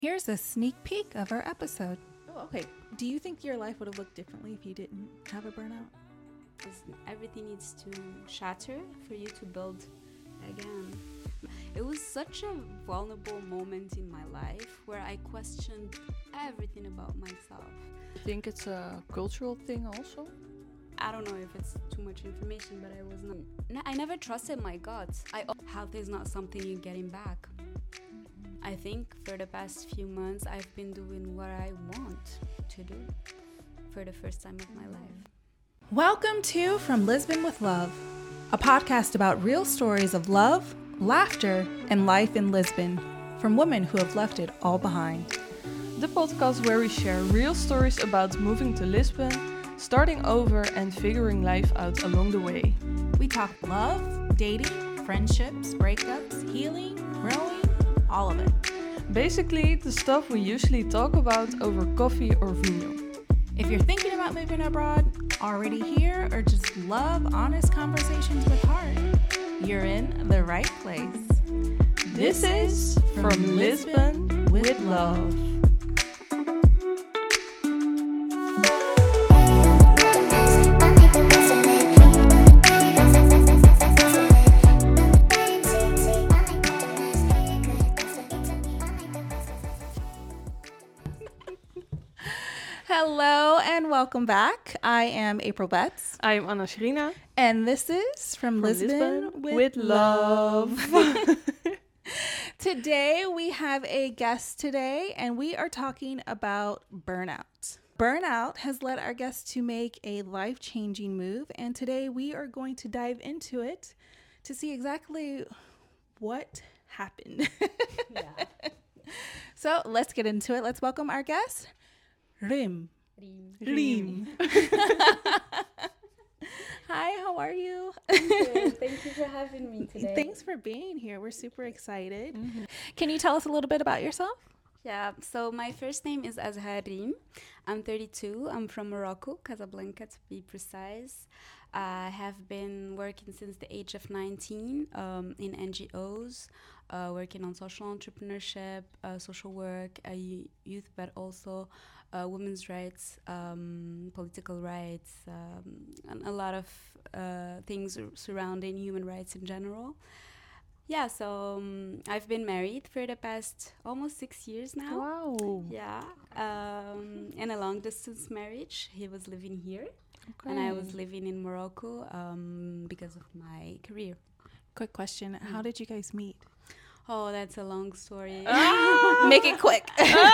Here's a sneak peek of our episode. Oh, okay. Do you think your life would have looked differently if you didn't have a burnout? Because everything needs to shatter for you to build again. It was such a vulnerable moment in my life where I questioned everything about myself. I think it's a cultural thing also. I don't know if it's too much information, but I was not. I never trusted my gut. Health is not something you're getting back. I think for the past few months, I've been doing what I want to do for the first time of my life. Welcome to From Lisbon with Love, a podcast about real stories of love, laughter, and life in Lisbon from women who have left it all behind. The podcast where we share real stories about moving to Lisbon, starting over, and figuring life out along the way. We talk love, dating, friendships, breakups, healing, growing, all of it. Basically, the stuff we usually talk about over coffee or vino. If you're thinking about moving abroad, already here, or just love honest conversations with heart, you're in the right place. This is From Lisbon with Love. Hello and welcome back. I am April Betts. I'm Anna Sherina. And this is From Lisbon with Love. Today we have a guest today and we are talking about burnout. Burnout has led our guest to make a life-changing move, and today we are going to dive into it to see exactly what happened. Yeah. So let's get into it. Let's welcome our guest, Rim. Rim. Hi, how are you? Thank you for having me today. Thanks for being here. We're super excited. Mm-hmm. Can you tell us a little bit about yourself? Yeah, so my first name is Azhar Rim. I'm 32. I'm from Morocco, Casablanca to be precise. I have been working since the age of 19 in NGOs, working on social entrepreneurship, social work, youth, but also women's rights, political rights, and a lot of things surrounding human rights in general. Yeah, so I've been married for the past almost 6 years now. Wow. Yeah, in a long distance marriage. He was living here, Okay. and I was living in Morocco because of my career. Quick question. How did you guys meet? Oh, that's a long story. Make it quick.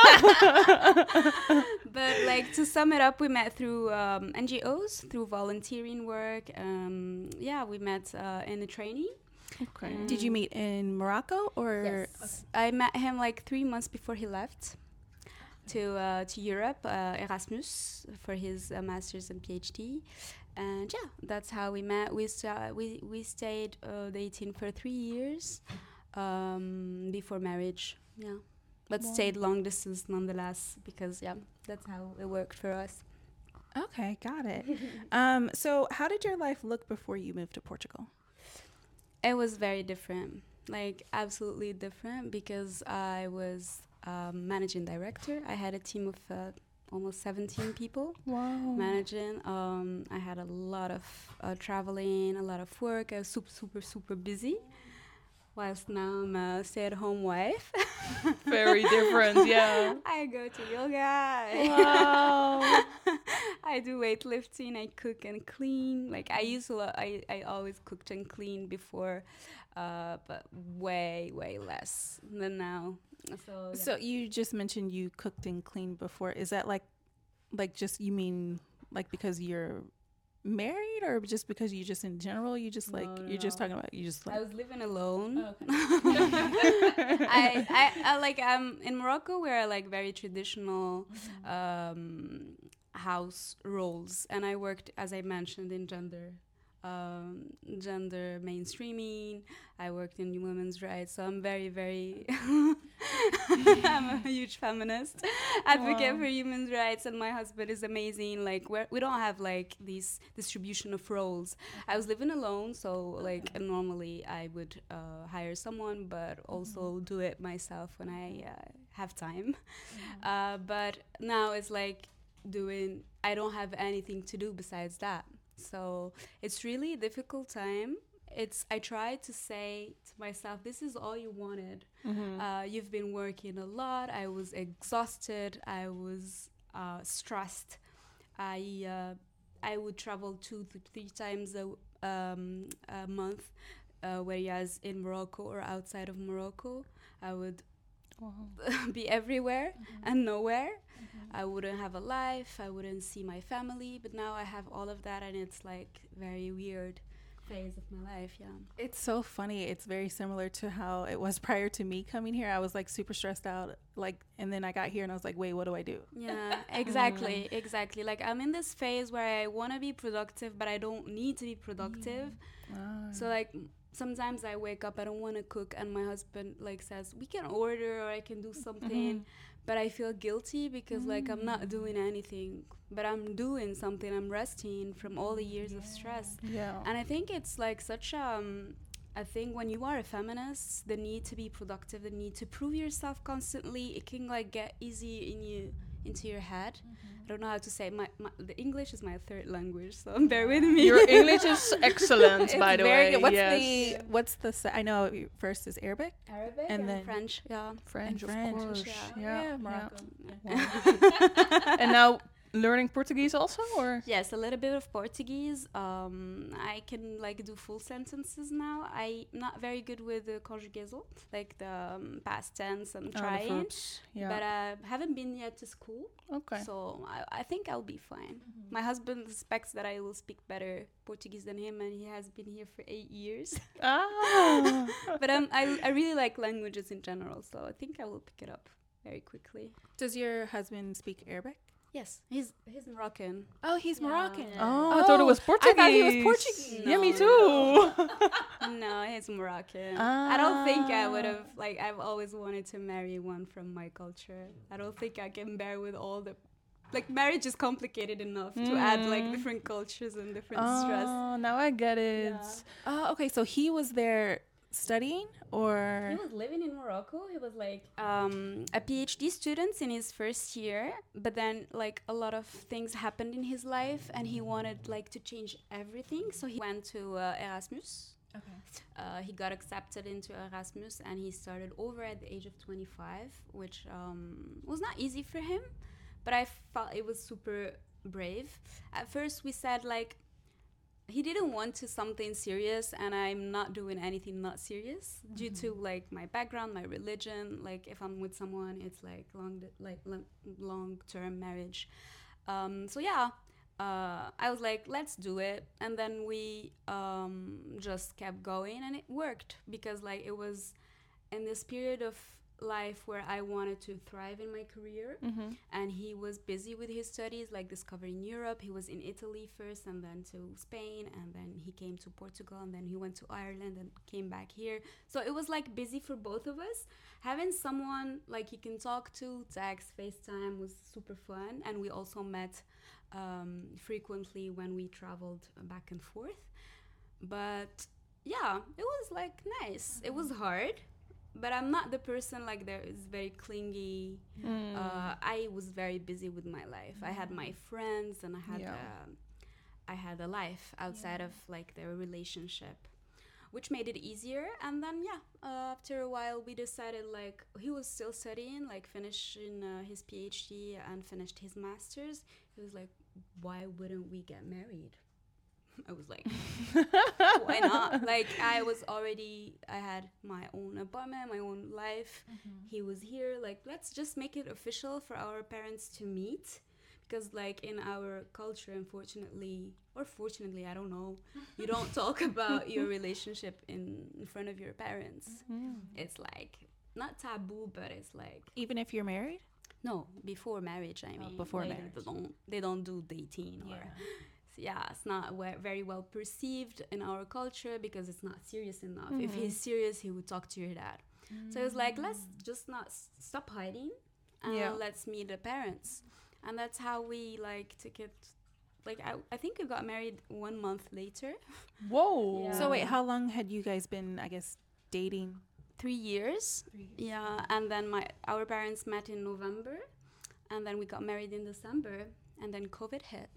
But like to sum it up, we met through NGOs, through volunteering work. Yeah, we met in a training. Okay. Did you meet in Morocco or? Yes. I met him like 3 months before he left to Europe, Erasmus, for his master's and PhD. And yeah, that's how we met. We stayed dating for 3 years before marriage. Yeah, but Wow. stayed long distance nonetheless because yeah, that's how it worked for us. Okay, got it. So how did your life look before you moved to Portugal? It was very different, like absolutely different, because I was managing director. I had a team of almost 17 people managing. I had a lot of traveling, a lot of work. I was super busy. Whilst now I'm a stay-at-home wife. Very different, yeah. I go to yoga. Wow. I do weightlifting. I cook and clean. Like I used to, I always cooked and cleaned before, but way less than now. So, yeah. So you just mentioned you cooked and cleaned before. Is that like just, you mean like because you're married, or just because you just in general, you just like, you're just talking about, you just like. I was living alone. Oh, okay. I like in Morocco we're like very traditional house roles, and I worked, as I mentioned, in gender gender mainstreaming. I worked in women's rights, so I'm very, very. I'm a huge feminist advocate for human rights, and my husband is amazing. Like we don't have like this distribution of roles. I was living alone, so like normally I would hire someone, but also do it myself when I have time. But now it's like I don't have anything to do besides that. So it's really a difficult time. I try to say to myself, this is all you wanted. You've been working a lot. I was exhausted. I was stressed. I would travel 2 to 3 times a month, whereas in Morocco or outside of Morocco, I would be everywhere and nowhere. I wouldn't have a life. I wouldn't see my family. But now I have all of that, and it's like very weird phase of my life. Yeah, it's so funny. It's very similar to how it was prior to me coming here. I was like super stressed out, like, and then I got here and I was like, wait, what do I do? Yeah, exactly. Like I'm in this phase where I want to be productive, but I don't need to be productive. So like sometimes I wake up, I don't want to cook, and my husband like says we can order or I can do something, but I feel guilty because like I'm not doing anything, but I'm doing something. I'm resting from all the years of stress. And I think it's like such I think when you are a feminist, the need to be productive, the need to prove yourself constantly, it can like get easy into your head. I don't know how to say the English is my third language, so bear with me. Your English is excellent, by the way. Good. What's the I know first is Arabic and then French. Yeah, French, of French. course. Yeah, Morocco. And now learning Portuguese also, or? Yes, a little bit of Portuguese. I can like do full sentences now. I'm not very good with the conjugaison, like the past tense. I'm trying, but I haven't been yet to school. Okay. So I think I'll be fine. My husband suspects that I will speak better Portuguese than him, and he has been here for 8 years. But I really like languages in general, so I think I will pick it up very quickly. Does your husband speak Arabic? Yes, he's Moroccan. Oh, he's Moroccan. Yeah. Oh, I thought it was Portuguese. I thought he was Portuguese. Yeah, me too. No, he's Moroccan. I don't think I would have, like, I've always wanted to marry one from my culture. I don't think I can bear with all the, like, marriage is complicated enough to add, like, different cultures and different stress. Oh, now I get it. Oh, okay, so he was there studying, or? He was living in Morocco. He was, like, a PhD student in his first year, but then, like, a lot of things happened in his life, and he wanted, like, to change everything, so he went to Erasmus. Okay. He got accepted into Erasmus, and he started over at the age of 25, which was not easy for him, but I felt it was super brave. At first, we said, like, he didn't want to something serious, and I'm not doing anything not serious due to, like, my background, my religion. Like, if I'm with someone, it's, like, long-term marriage. So, yeah. I was like, let's do it. And then we just kept going, and it worked because, like, it was in this period of life where I wanted to thrive in my career, and he was busy with his studies, like discovering Europe. He was in Italy first, and then to Spain, and then he came to Portugal, and then he went to Ireland and came back here. So it was like busy for both of us. Having someone like he can talk to, text, FaceTime was super fun, and we also met frequently when we traveled back and forth. But yeah, it was like nice. It was hard, but I'm not the person like that is very clingy. I was very busy with my life. I had my friends, and I had a life outside of like their relationship, which made it easier. And then after a while we decided, like, he was still studying, like finishing his PhD and finished his master's. He was like, why wouldn't we get married? I was like, why not? Like, I had my own apartment, my own life. He was here. Like, let's just make it official for our parents to meet. Because, like, in our culture, unfortunately, or fortunately, I don't know, you don't talk about your relationship in front of your parents. It's, like, not taboo, but it's, like... Even if you're married? No, before marriage, I mean. Before like, marriage. They don't do dating or... it's not very well perceived in our culture because it's not serious enough. If he's serious, he would talk to your dad. So it's like, let's just not stop hiding, and let's meet the parents. And that's how we like took it. Like I think we got married 1 month later. Whoa. Yeah. So wait, how long had you guys been, I guess, dating? 3 years. Yeah, and then our parents met in November, and then we got married in December, and then COVID hit.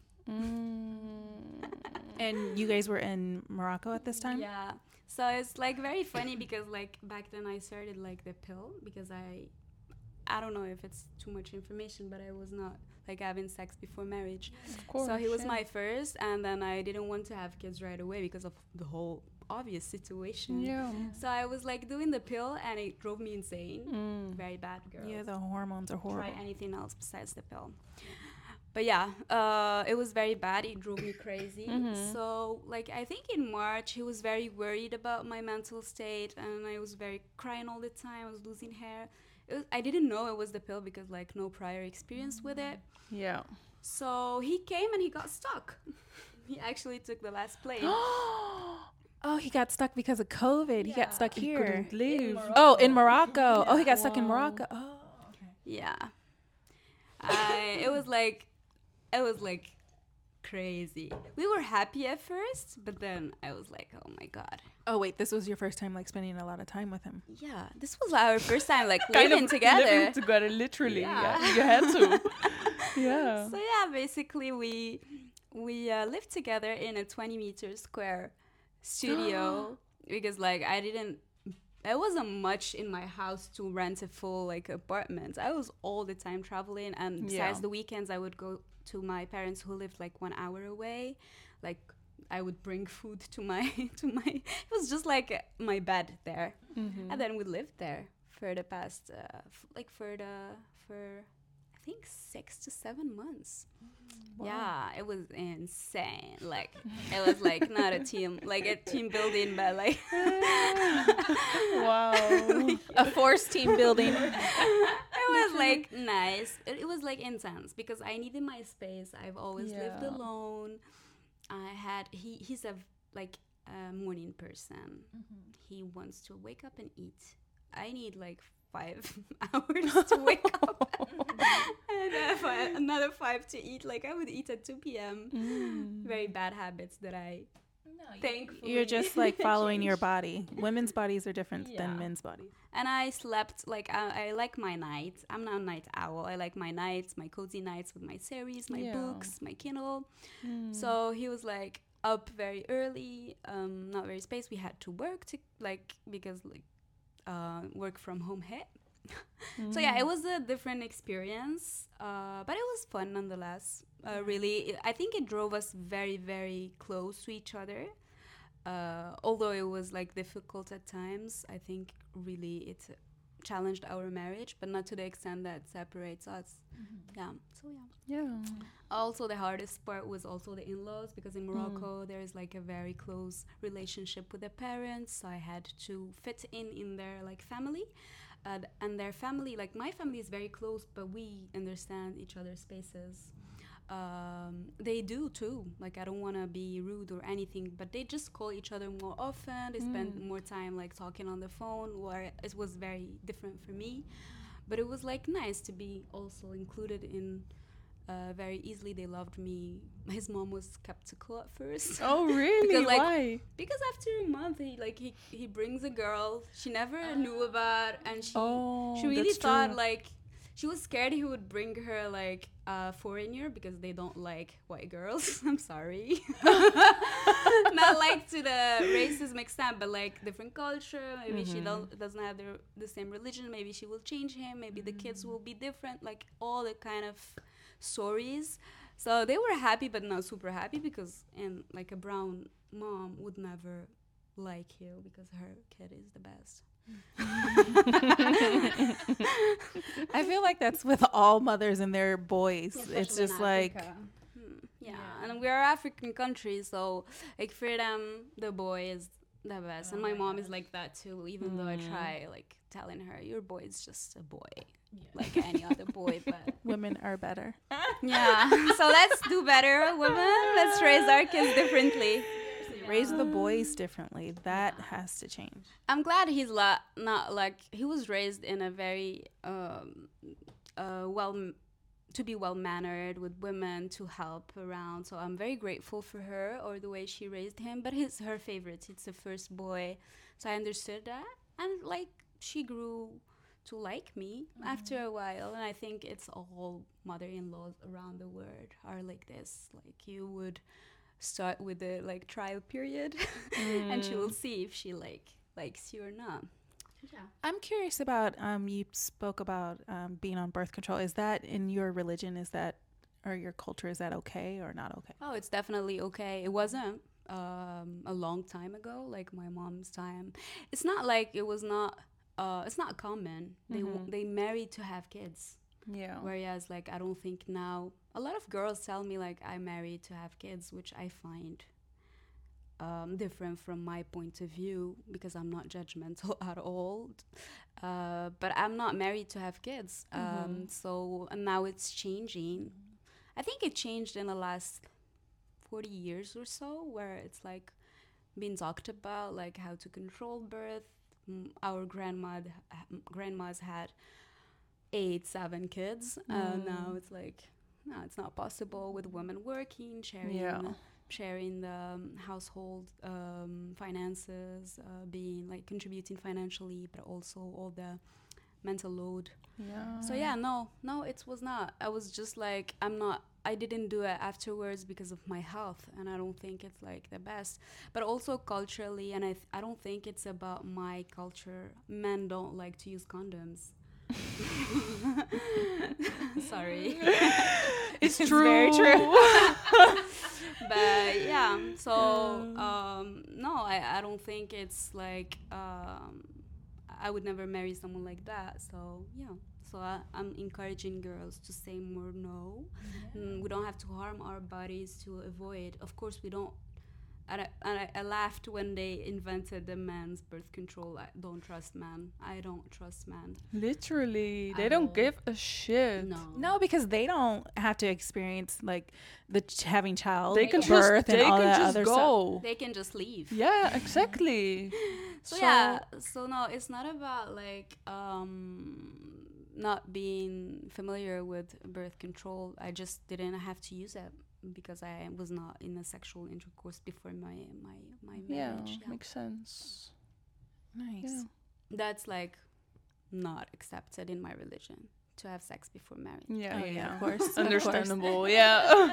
And you guys were in Morocco at this time? Yeah. So it's like very funny because like back then I started like the pill because I don't know if it's too much information, but I was not like having sex before marriage. Of course. So he was my first, and then I didn't want to have kids right away because of the whole obvious situation. Yeah. So I was like doing the pill, and it drove me insane. Very bad girl. Yeah, the hormones are horrible. Try anything else besides the pill. But yeah, it was very bad. It drove me crazy. So like I think in March he was very worried about my mental state, and I was very crying all the time. I was losing hair. I didn't know it was the pill because like no prior experience with it. Yeah. So he came and he got stuck. He actually took the last plane. Oh, he got stuck because of COVID. He got stuck He here. couldn't leave. In Morocco. Oh, he got stuck in Morocco. Oh. Yeah. It was like crazy. We were happy at first, but then I was like, oh my God. Oh, wait, this was your first time like spending a lot of time with him. Yeah, this was our first time like Kind living of together. Living together, literally. Yeah. Yeah. You had to. Yeah. So yeah, basically we lived together in a 20-meter square studio because like I wasn't much in my house to rent a full like apartment. I was all the time traveling, and besides the weekends I would go to my parents who lived like 1 hour away. Like I would bring food to my it was just like my bed there. And then we lived there for the past for I think 6 to 7 months. Wow. Yeah, it was insane. Like it was like not a team building, but like Wow. A forced team building. it was like nice. It was like intense because I needed my space. I've always lived alone. He's a morning person. He wants to wake up and eat. I need like 5 hours to wake up and another 5 to eat. Like I would eat at 2 p.m. Very bad habits that I thankfully You're just like following your body. Women's bodies are different than men's bodies. And I slept like I like my nights. I'm not a night owl. I like my nights, my cozy nights with my series, my books, my Kindle. So he was like up very early, not very spaced. We had to work because work from home hit. So yeah, it was a different experience, but it was fun nonetheless. Really, I think it drove us very, very close to each other. Although it was like difficult at times, I think really it challenged our marriage, but not to the extent that separates us. Yeah. So yeah. Also, the hardest part was also the in-laws, because in Morocco there is like a very close relationship with the parents. So I had to fit in their like family, and their family, like my family is very close, but we understand each other's spaces. They do too. Like I don't want to be rude or anything, but they just call each other more often. They spend more time like talking on the phone, where it was very different for me. But it was like nice to be also included in. Very easily they loved me. His mom was skeptical at first. Oh really? Because, like, why? Because after a month he brings a girl she never knew about, and she really that's thought true. like she was scared he would bring her like a foreigner because they don't like white girls. I'm sorry. Not like to the racism extent, but like different culture. Maybe she doesn't have the same religion. Maybe she will change him. Maybe the kids will be different. Like all the kind of stories. So they were happy, but not super happy, because like a brown mom would never like you because her kid is the best. I feel like that's with all mothers and their boys. It's Especially just in like Africa. And we are African country, so like for them the boy is the best. And my mom is like that too, even though I try like telling her your boy is just a boy. like any other boy, but Women are better. yeah. So let's do better, women. Let's raise our kids differently. Raise the boys differently. That has to change. I'm glad he's not like he was raised in a very to be well mannered with women to help around. So I'm very grateful for her or the way she raised him. But he's her favorite. It's the first boy, so I understood that, and like she grew to like me after a while. And I think it's all mother-in-laws around the world are like this. Like you would start with the like trial period, and she will see if she likes you or not. Yeah. I'm curious about you spoke about being on birth control. Is that in your religion? Is that or your culture? Is that okay or not okay? Oh, it's definitely okay. It wasn't a long time ago, like my mom's time. It's not like it was not. It's not common. They married to have kids. Yeah. Whereas, like, I don't think now a lot of girls tell me like I'm married to have kids, which I find different from my point of view because I'm not judgmental at all. But I'm not married to have kids. So and now it's changing. I think it changed in the last 40 years or so, where it's like being talked about, like how to control birth. Our grandmas had 8-7 kids. Now it's like, no, it's not possible with women working, sharing the household finances, being like contributing financially, but also all the mental load. Yeah. So yeah, no, it was not. I was just like, I didn't do it afterwards because of my health, and I don't think it's like the best. But also culturally, and I don't think it's about my culture. Men don't like to use condoms. Sorry. It's true. Very true. But yeah, so no, I don't think it's like I would never marry someone like that. So yeah, so I'm encouraging girls to say more no. We don't have to harm our bodies to avoid. Of course, we don't. And I laughed when they invented the man's birth control. I don't trust man. I don't trust man. Literally, they don't give a shit. No, because they don't have to experience like having child They can birth just, and all that other go. stuff. They can just leave. Yeah, exactly. So yeah, so no, it's not about like not being familiar with birth control. I just didn't have to use it because I was not in a sexual intercourse before my marriage. Yeah, makes sense. Nice. Yeah. That's like not accepted in my religion to have sex before marriage. Yeah, of course. Understandable, yeah.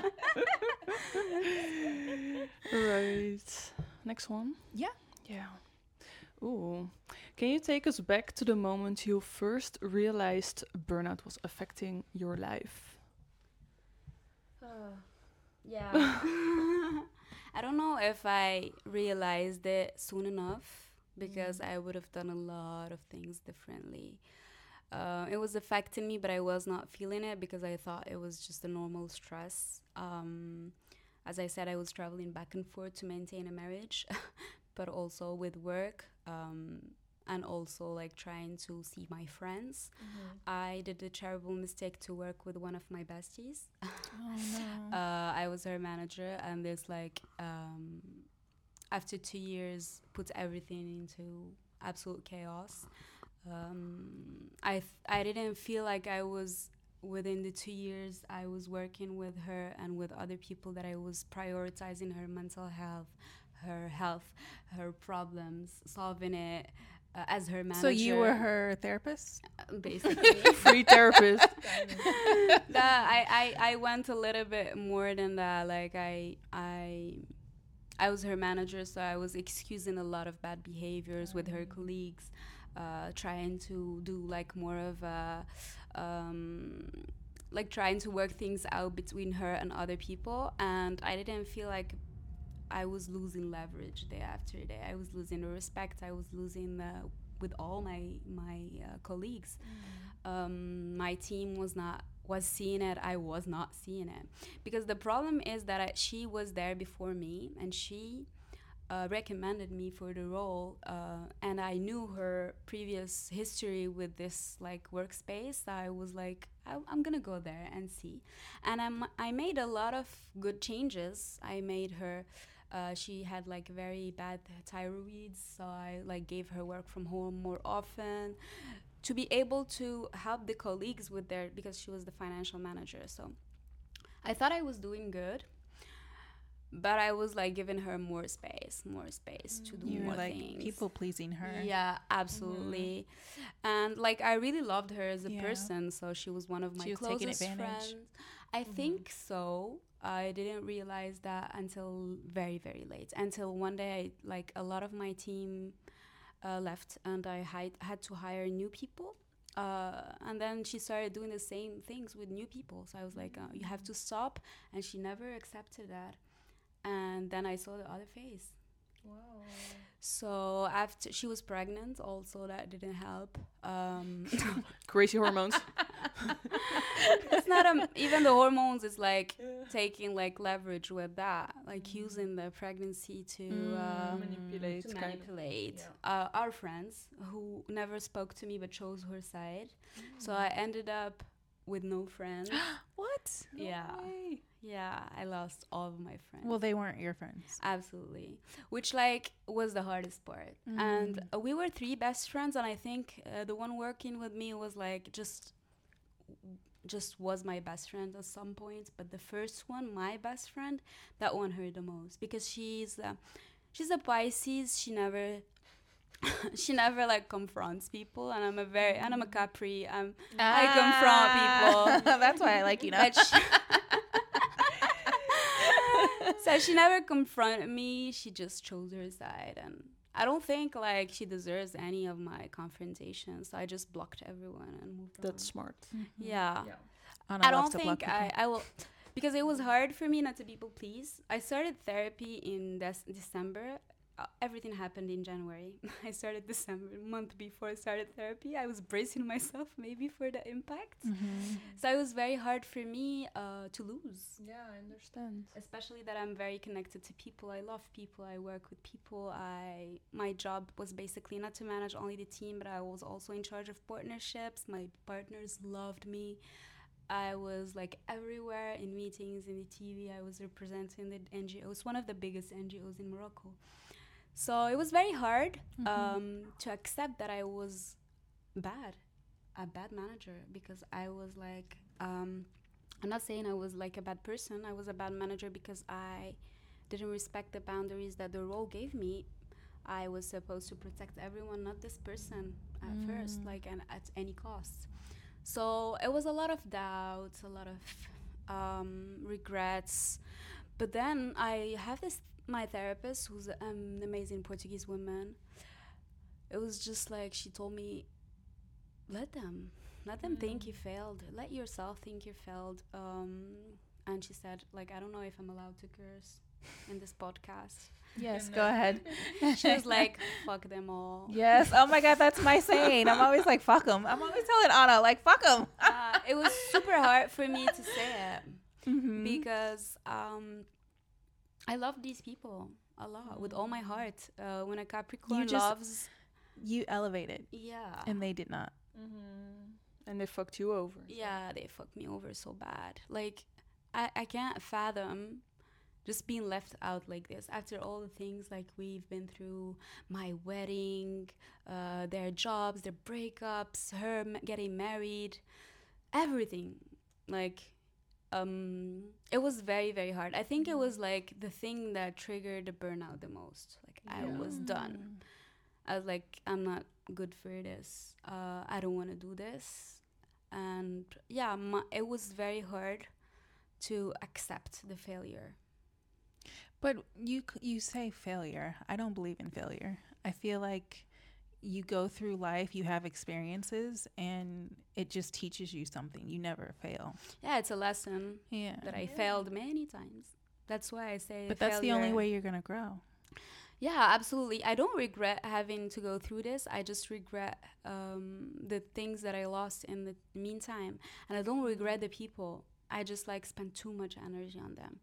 Right. Next one? Yeah. Yeah. Ooh. Can you take us back to the moment you first realized burnout was affecting your life? Yeah. I don't know if I realized it soon enough because I would have done a lot of things differently. It was affecting me, but I was not feeling it because I thought it was just a normal stress. As I said, I was traveling back and forth to maintain a marriage, but also with work, and also like trying to see my friends. I did the terrible mistake to work with one of my besties. Oh no. I was her manager, and this like after 2 years put everything into absolute chaos. I didn't feel like I was within the 2 years I was working with her and with other people that I was prioritizing her mental health, her problems, solving it as her manager. So you were her therapist? Basically. Free therapist. I went a little bit more than that. Like I was her manager, so I was excusing a lot of bad behaviors with her colleagues, trying to do like more of a like trying to work things out between her and other people, and I didn't feel like I was losing leverage day after day. I was losing the respect. I was losing with all my colleagues. My team was seeing it. I was not seeing it because the problem is that she was there before me, and she recommended me for the role, and I knew her previous history with this like workspace. I was like, I'm gonna go there and see. And I made a lot of good changes. I made her. She had like very bad thyroid, so I like gave her work from home more often to be able to help the colleagues with their, because she was the financial manager. So I thought I was doing good, but I was like giving her more space to do You more were like things. people pleasing her. Yeah, absolutely. And like I really loved her as a Yeah. person, so she was one of my She was taking closest advantage. friends. I think so. I didn't realize that until very, very late. Until one day, like a lot of my team left, and I had to hire new people. And then she started doing the same things with new people. So I was like, you have to stop. And she never accepted that. And then I saw the other face. Wow. So after she was pregnant, also that didn't help. Crazy hormones. It's not even the hormones. It's like taking like leverage with that, like using the pregnancy to Manipulate. manipulate our friends who never spoke to me but chose her side. So I ended up with no friends. What? Yeah. Yeah, I lost all of my friends. Well, they weren't your friends. Absolutely. Which like was the hardest part. And we were 3 best friends, and I think the one working with me was like just was my best friend at some point, but the first one, my best friend, that one hurt the most because she's a Pisces. She never she never like confronts people, and I'm a Capri. I confront people. That's why I like you now. But so she never confronted me. She just chose her side, and I don't think like she deserves any of my confrontations. So I just blocked everyone and moved That's on. smart. Yeah. Anna I loves don't to block think people. I will, because it was hard for me not to people please. I started therapy in December. Everything happened in January. I started December, a month before I started therapy. I was bracing myself maybe for the impact. So it was very hard for me to lose. Yeah, I understand. Especially that I'm very connected to people. I love people. I work with people. My job was basically not to manage only the team, but I was also in charge of partnerships. My partners loved me. I was like everywhere in meetings, in the TV. I was representing the NGOs, one of the biggest NGOs in Morocco. So it was very hard to accept that I was a bad manager, because I was like, I'm not saying I was like a bad person. I was a bad manager because I didn't respect the boundaries that the role gave me. I was supposed to protect everyone, not this person at first, like, and at any cost. So it was a lot of doubts, a lot of regrets. But then I have my therapist, who's an amazing Portuguese woman. It was just like, she told me, let them think you failed. Let yourself think you failed. And she said, like, I don't know if I'm allowed to curse in this podcast. Yes, go ahead. She was like, fuck them all. Yes. Oh my God, that's my saying. I'm always like, fuck them. I'm always telling Anna, like, fuck them. It was super hard for me to say it because I love these people a lot with all my heart. When a Capricorn loves, you elevated, yeah, and they did not. And they fucked you over. yeah, they fucked me over so bad. Like, I can't fathom just being left out like this after all the things like we've been through, my wedding, their jobs, their breakups, her getting married, everything. Like, it was very, very hard. I think it was like the thing that triggered the burnout the most. Like, I was done. I was like, I'm not good for this. I don't want to do this. And yeah, it was very hard to accept the failure. But you say failure. I don't believe in failure. I feel like you go through life, you have experiences, and it just teaches you something. You never fail. Yeah, it's a lesson that I failed many times. That's why I say But that's the only way you're going to grow. Yeah, absolutely. I don't regret having to go through this. I just regret the things that I lost in the meantime. And I don't regret the people. I just like spent too much energy on them.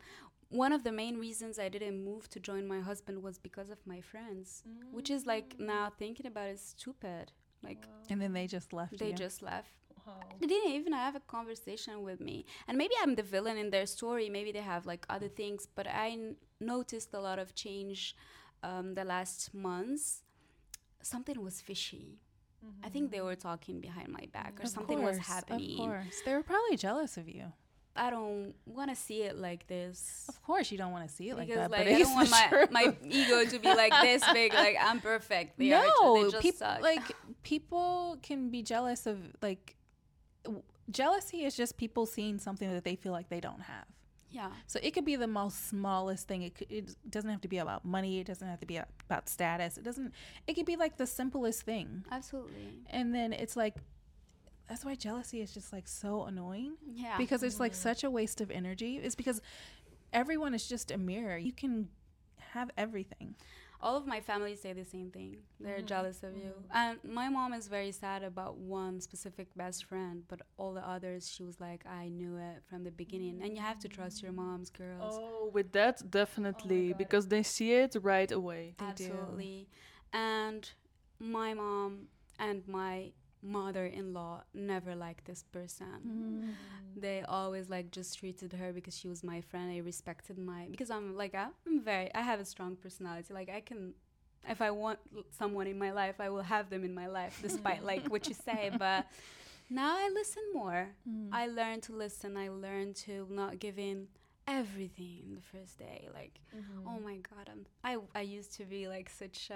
one of the main reasons I didn't move to join my husband was because of my friends, which is like, now thinking about it, stupid. Like, And then they just left they you. just left. Wow. They didn't even have a conversation with me. And maybe I'm the villain in their story. Maybe they have like other things. But I noticed a lot of change the last months. Something was fishy. I think they were talking behind my back, or Of something was course, happening. Of course. They were probably jealous of you. I don't want to see it like this. Of course you don't want to see it like Because that. like, but I it's don't want the truth. my ego to be like this big. Like, I'm perfect. They No, just people suck. like people can be jealous of like jealousy is just people seeing something that they feel like they don't have. Yeah. So it could be the most smallest thing. It doesn't have to be about money. It doesn't have to be about status. It could be like the simplest thing. Absolutely. And then it's like, that's why jealousy is just like so annoying. Yeah. Because it's like such a waste of energy. It's because everyone is just a mirror. You can have everything. All of my family say the same thing. They're jealous of you. And my mom is very sad about one specific best friend, but all the others, she was like, I knew it from the beginning. And you have to trust your moms, girls. Oh, with that, definitely, because they see it right away. They do. Absolutely. And my mom and my mother-in-law never liked this person. They always like just treated her because she was my friend. I respected because I'm like, I have a strong personality. Like, I can, if I want someone in my life, I will have them in my life, despite like what you say. But now I listen more. I learn to listen. I learn to not give in everything the first day. Like, oh my God, I used to be like such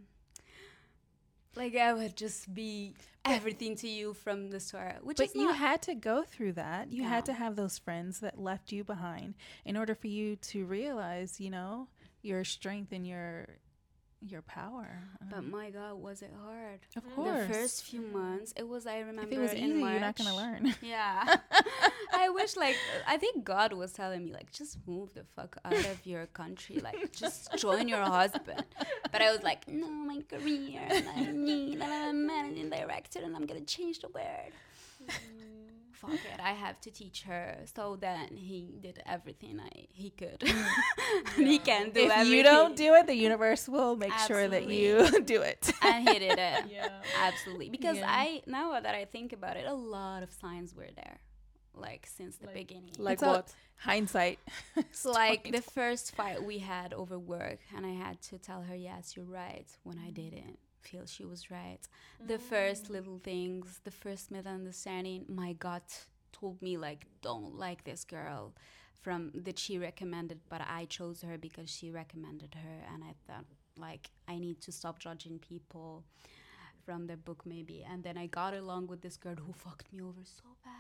like, I would just be everything to you from the start, which But is you not. had to go through that. You had to Yeah. have those friends that left you behind in order for you to realize, your strength and your power. But my God, was it hard? Of course. The first few months, it was, I remember if it was in easy, March. you're not going to learn. Yeah. I wish, like, I think God was telling me, like, just move the fuck out of your country. Like, just join your husband. But I was like, no, my career, and I'm a managing director, and I'm going to change the word. Fuck it, I have to teach her. So then he did everything he could. And he can do If everything. you don't do it, the universe will make sure that you do it. And he did it. Yeah. Absolutely. Because Yeah. now that I think about it, a lot of signs were there. Like, since the beginning. Like It's all- what? Hindsight. So, like, the first fight we had over work, and I had to tell her, yes, you're right, when I didn't feel she was right. The first little things, the first misunderstanding, my gut told me, like, don't like this girl that she recommended, but I chose her because she recommended her. And I thought, like, I need to stop judging people from the book, maybe. And then I got along with this girl who fucked me over so bad.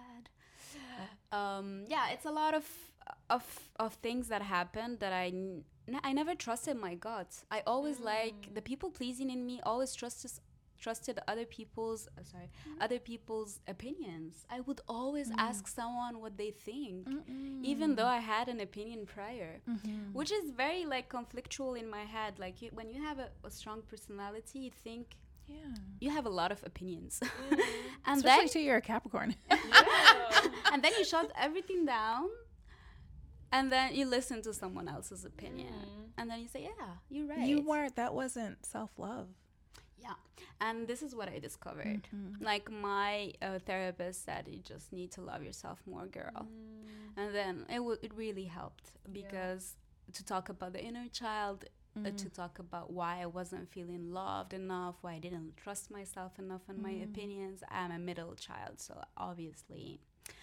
Yeah, it's a lot of things that happened that I never trusted my gut. I always like the people pleasing in me. Always trusted other people's opinions. I would always ask someone what they think, even though I had an opinion prior, which is very like conflictual in my head. Like, when you have a strong personality, you think. Yeah. You have a lot of opinions. And Especially too, you're a Capricorn. and then you shut everything down, and then you listen to someone else's opinion, and then you say, yeah, you're right. That wasn't self-love. Yeah. And this is what I discovered. Like, my therapist said, you just need to love yourself more, girl. And then it really helped, because to talk about the inner child, to talk about why I wasn't feeling loved enough, why I didn't trust myself enough in my opinions. I'm a middle child, so obviously.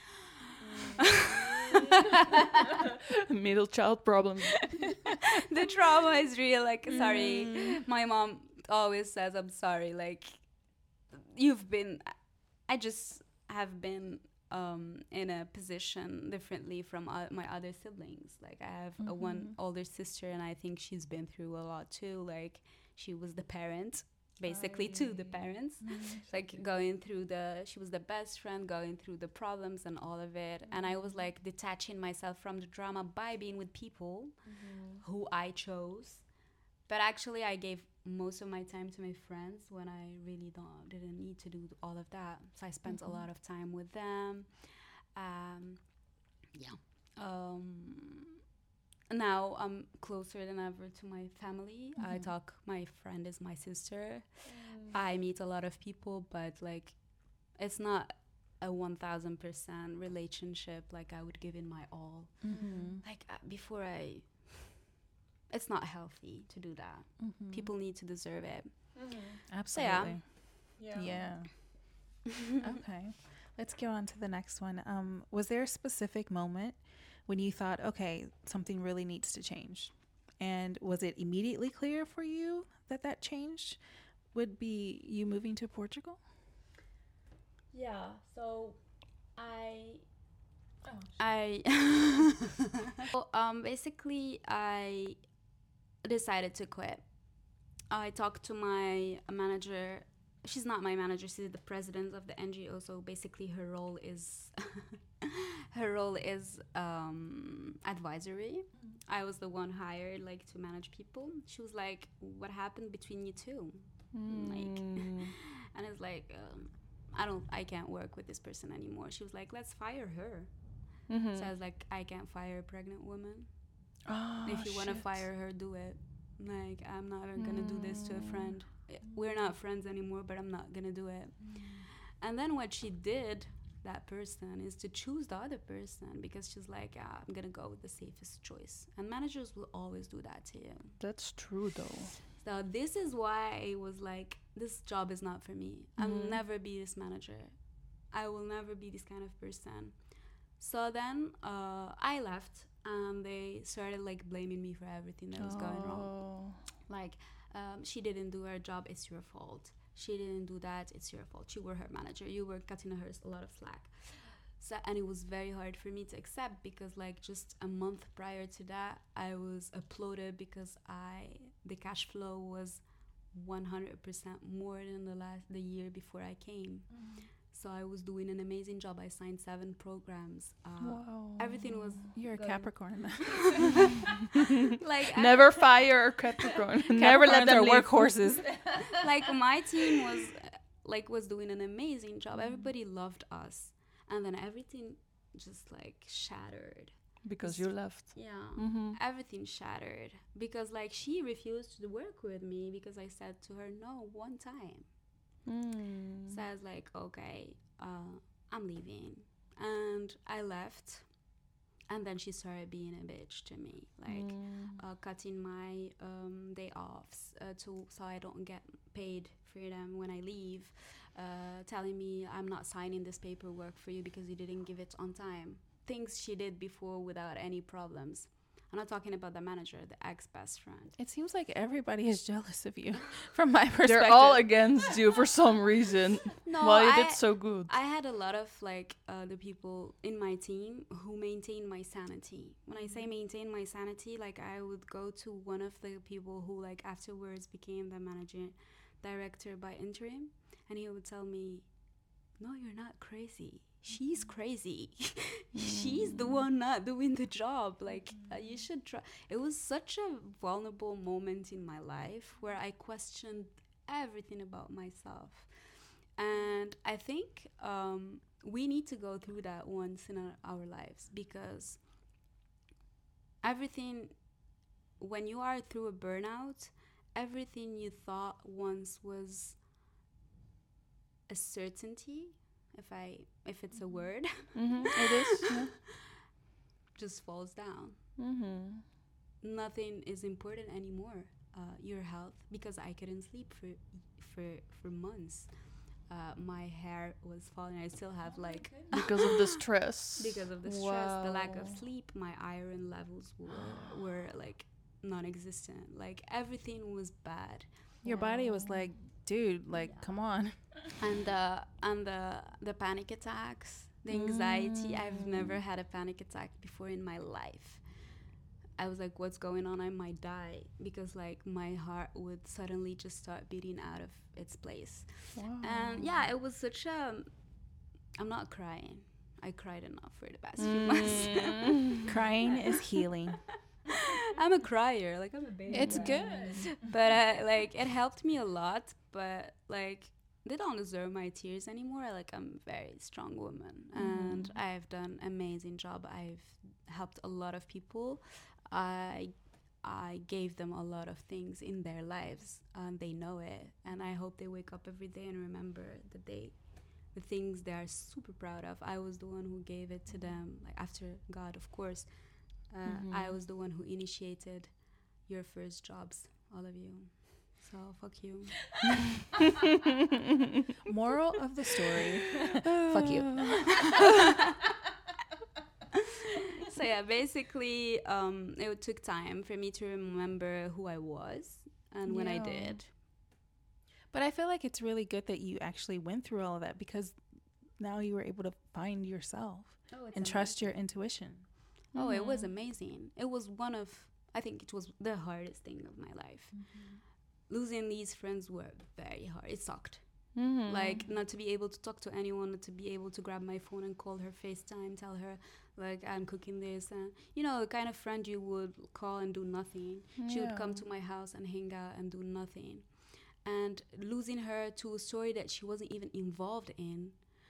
Middle child problem. The trauma is real. Like, sorry. My mom always says, I'm sorry. Like, I just have been in a position differently from my other siblings. Like, I have a one older sister, and I think she's been through a lot too. Like, she was the parent, basically, to the parents. Like, she was the best friend, going through the problems and all of it. And I was like detaching myself from the drama by being with people who I chose. But actually, I gave most of my time to my friends when I really didn't need to do all of that. So I spent a lot of time with them. now I'm closer than ever to my family. My friend is my sister. I meet a lot of people, but like it's not a 1000% relationship like I would give in my all. Like it's not healthy to do that. People need to deserve it. Absolutely. Yeah. Okay. Let's go on to the next one. Was there a specific moment when you thought, okay, something really needs to change? And was it immediately clear for you that that change would be you moving to Portugal? Yeah, so basically I decided to quit. I talked to my manager. She's not my manager, she's the president of the NGO, so basically her role is advisory. I was the one hired like to manage people. She was like, what happened between you two? Like and it's like I can't work with this person anymore. She was like, let's fire her. So I was like, I can't fire a pregnant woman. If you want to fire her, do it. Like, I'm not gonna do this to a friend. We're not friends anymore, but I'm not gonna do it. And then what she did, that person, is to choose the other person because she's like, I'm gonna go with the safest choice. And managers will always do that to you. That's true, though. So this is why I was like, this job is not for me. I'll never be this manager. I will never be this kind of person. So then I left, and they started like blaming me for everything that was going wrong. Like, she didn't do her job, it's your fault. She didn't do that, it's your fault. You were her manager, you were cutting her a lot of slack. So, and it was very hard for me to accept because like just a month prior to that, I was uploaded because the cash flow was 100% more than the year before I came. So I was doing an amazing job. I signed 7 programs. Wow. Everything was You're a Capricorn. like Never fire a Capricorn. Never let them work leave. horses. like my team was doing an amazing job. Everybody loved us, and then everything just like shattered. Because you left. Yeah, everything shattered because like she refused to work with me because I said to her no one time. So I was like, okay, I'm leaving, and I left. And then she started being a bitch to me, like cutting my day offs so I don't get paid for them when I leave, telling me I'm not signing this paperwork for you because you didn't give it on time. Things she did before without any problems. I'm not talking about the manager, the ex-best friend. It seems like everybody is jealous of you, from my perspective. They're all against you for some reason. No, Well, you did so good. I had a lot of like the people in my team who maintained my sanity. When I say maintain my sanity, like I would go to one of the people who like afterwards became the managing director by interim, and he would tell me, no, you're not crazy. She's crazy. She's the one not doing the job. Like, you should try. It was such a vulnerable moment in my life where I questioned everything about myself. And I think we need to go through that once in our lives because everything, when you are through a burnout, everything you thought once was a certainty, if it's a word, It is. Yeah. just falls down. Nothing is important anymore. Your health, because I couldn't sleep for months. My hair was falling. I still have like Because of the stress. because of the stress, the lack of sleep. My iron levels were like non-existent. Like everything was bad. Your body was like, dude, like, come on. And the panic attacks, the anxiety. I've never had a panic attack before in my life. I was like, what's going on? I might die because like my heart would suddenly just start beating out of its place. Wow. And yeah, it was such a. I'm not crying. I cried enough for the past few months. Crying is healing. I'm a crier, like I'm a baby. It's good. But like it helped me a lot. But like they don't deserve my tears anymore. Like I'm a very strong woman, and I've done an amazing job. I've helped a lot of people. I gave them a lot of things in their lives, and they know it. And I hope they wake up every day and remember the things they are super proud of. I was the one who gave it to them, like after God, of course. I was the one who initiated your first jobs, all of you. So fuck you. Moral of the story: fuck you. So yeah, basically, it took time for me to remember who I was, and when I did. But I feel like it's really good that you actually went through all of that, because now you were able to find yourself and trust your intuition. Oh, it was amazing. It was I think it was the hardest thing of my life. Losing these friends were very hard. It sucked. Like, not to be able to talk to anyone, not to be able to grab my phone and call her FaceTime, tell her, like, I'm cooking this. And, the kind of friend you would call and do nothing. She would come to my house and hang out and do nothing. And losing her to a story that she wasn't even involved in,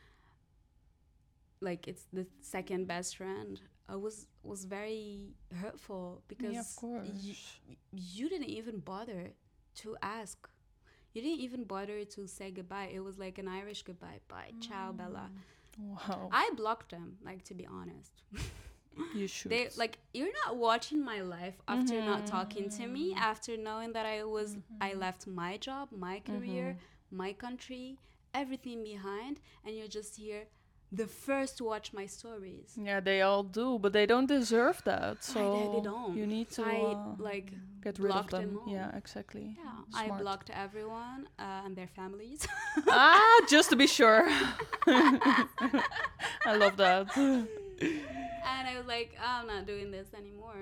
like, it's the second best friend, was very hurtful, because of course. You didn't even bother to ask. You didn't even bother to say goodbye. It was like an Irish goodbye. Bye. Ciao, Bella. Wow. I blocked them, like, to be honest. You should. You're not watching my life after not talking to me, after knowing that I left my job, my career, my country, everything behind, and you're just here the first to watch my stories. Yeah, they all do, but they don't deserve that. So they don't. You need to get rid of them. Yeah, exactly. Yeah, Smart. I blocked everyone and their families. Just to be sure. I love that. And I was like, I'm not doing this anymore.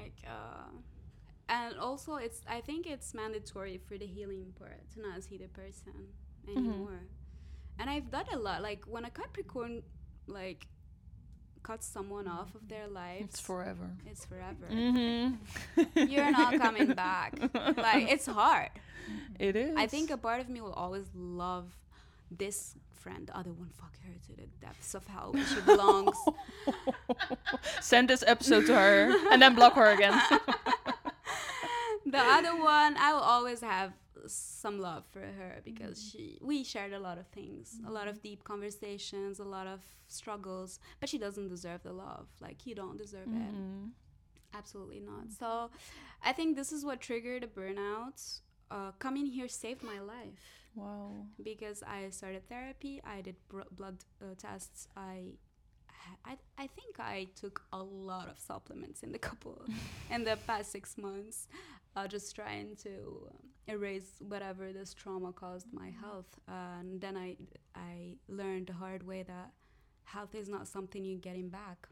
And also I think it's mandatory for the healing part to not see the person anymore. And I've done a lot. Like, when a Capricorn, like, cuts someone off of their lives, It's forever. It's forever. You're not coming back. Like, it's hard. It is. I think a part of me will always love this friend. The other one, fuck her to the depths of hell where she belongs. Send this episode to her and then block her again. The other one, I will always have some love for her, because we shared a lot of things, a lot of deep conversations, a lot of struggles, but she doesn't deserve the love. Like, you don't deserve it. Absolutely not. So I think this is what triggered a burnout. Coming here saved my life. Wow. Because I started therapy, I did blood tests, I think I took a lot of supplements in the past 6 months, just trying to erase whatever this trauma caused my health. And then I learned the hard way that health is not something you're getting back.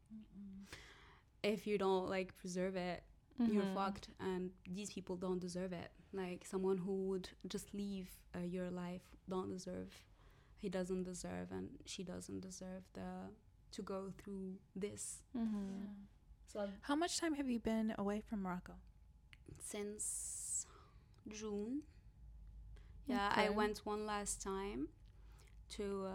If you don't, like, preserve it, you're fucked. And these people don't deserve it. Like, someone who would just leave your life he doesn't deserve, and she doesn't deserve to go through this. So How much time have you been away from Morocco? Since June. Yeah, Okay. I went one last time to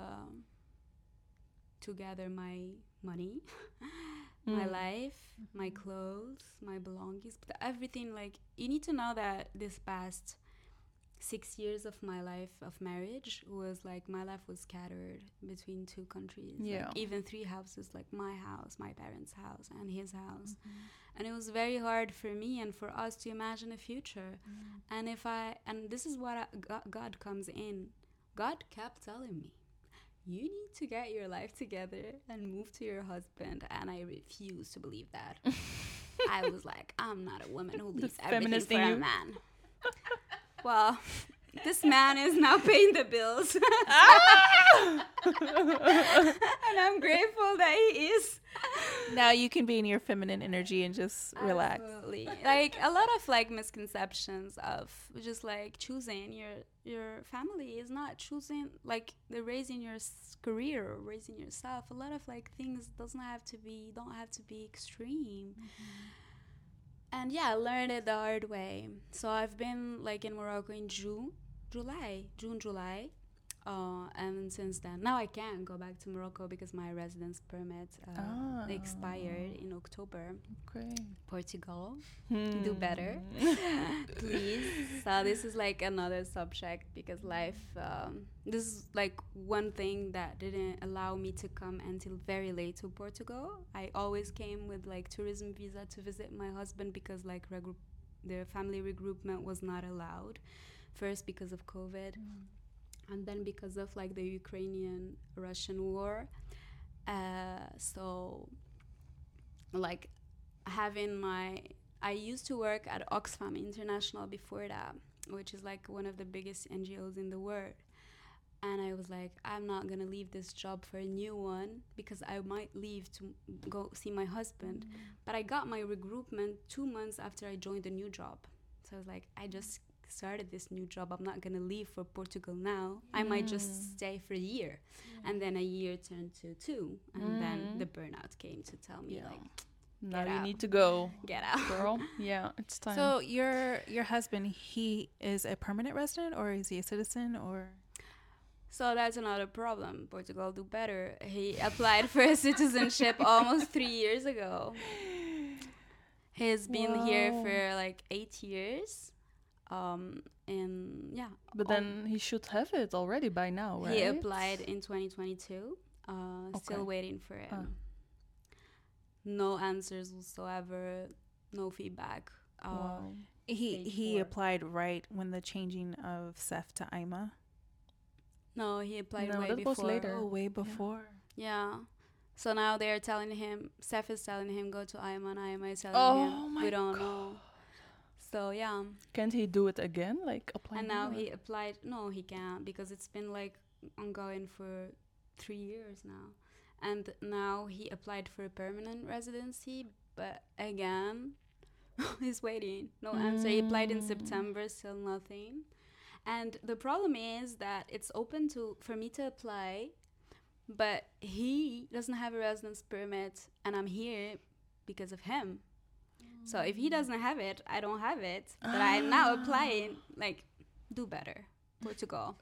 gather my money, my life, my clothes, my belongings, but everything. Like, you need to know that this past 6 years of my life of marriage was like, my life was scattered between 2 countries. Yeah. Like, even 3 houses, like my house, my parents' house, and his house. And it was very hard for me and for us to imagine a future. And this is what God comes in. God kept telling me, you need to get your life together and move to your husband. And I refused to believe that. I was like, I'm not a woman who leaves everything for a man. Well, this man is now paying the bills. And I'm grateful that he is. Now you can be in your feminine energy and just relax. Absolutely. Like, a lot of, like, misconceptions of just, like, choosing your family is not choosing, like, the raising your career or raising yourself. A lot of, like, things don't have to be extreme. And yeah, I learned it the hard way. So I've been, like, in Morocco in June, July. And since then, now I can't go back to Morocco because my residence permit expired in October. Okay. Portugal, do better, please. So this is like another subject because life. This is like one thing that didn't allow me to come until very late to Portugal. I always came with like tourism visa to visit my husband because like the family regroupment was not allowed. First because of COVID. And then because of like the Ukrainian-Russian war. So like I used to work at Oxfam International before that, which is like one of the biggest NGOs in the world. And I was like, I'm not going to leave this job for a new one because I might leave to go see my husband. But I got my regroupment 2 months after I joined the new job. So I was like, I just started this new job. I'm not going to leave for Portugal now. I might just stay for a year. And then a year turned to 2. And then the burnout came to tell me like, now you out. need to go. Get out. Girl. Yeah, it's time. So your husband, he is a permanent resident or is he a citizen or? So that's another problem. Portugal do better. He applied for a citizenship almost 3 years ago. He's been here for like 8 years. And yeah. But then he should have it already by now, right? He applied in 2022. Still waiting for it. No answers whatsoever. No feedback. He applied right when the changing of SEF to IMA. No, he applied way that before. was later. Oh, way before. Yeah. So now they're telling him, SEF is telling him go to IMA, and IMA is telling him we don't know. So yeah. Can't he do it again, like apply? And now he applied. No, he can't because it's been like ongoing for 3 years now. And now he applied for a permanent residency, but again, he's waiting. No answer. He applied in September, still nothing. And the problem is that it's open for me to apply, but he doesn't have a residence permit, and I'm here because of him. So if he doesn't have it, I don't have it. But I'm now applying. Like, do better, Portugal.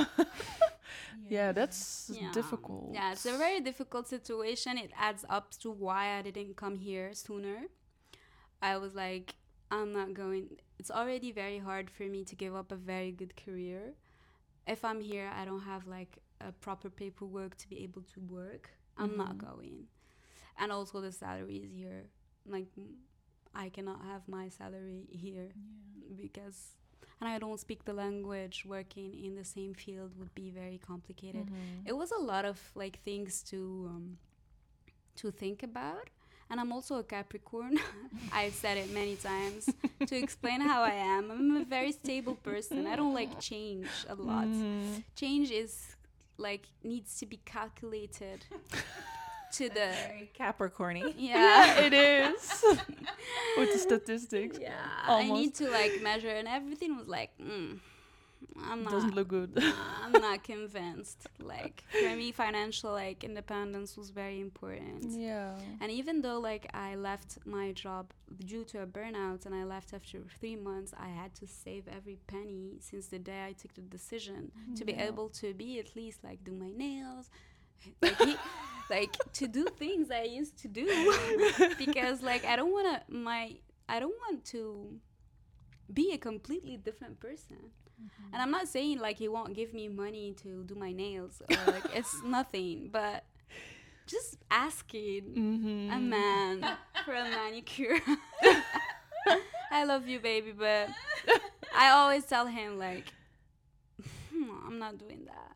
Yeah, that's difficult. Yeah, it's a very difficult situation. It adds up to why I didn't come here sooner. I was like, I'm not going. It's already very hard for me to give up a very good career. If I'm here, I don't have like a proper paperwork to be able to work. I'm not going. And also the salary is here. Like, I cannot have my salary here because, and I don't speak the language. Working in the same field would be very complicated. It was a lot of like things to think about. And I'm also a Capricorn. I've said it many times to explain how I am. I'm a very stable person. I don't like change a lot. Change is like needs to be calculated to the Capricorn-y. yeah It is. With the statistics. yeah. Almost. I need to like measure, and everything was like, I'm not. Doesn't look good. I'm not convinced. Like for me, financial like independence was very important. Yeah. And even though like I left my job due to a burnout and I left after 3 months, I had to save every penny since the day I took the decision to be able to be at least like do my nails, like to do things I used to do because like I don't want to be a completely different person. And I'm not saying like he won't give me money to do my nails or like it's nothing, but just asking a man for a manicure. I love you, baby, but I always tell him like, I'm not doing that.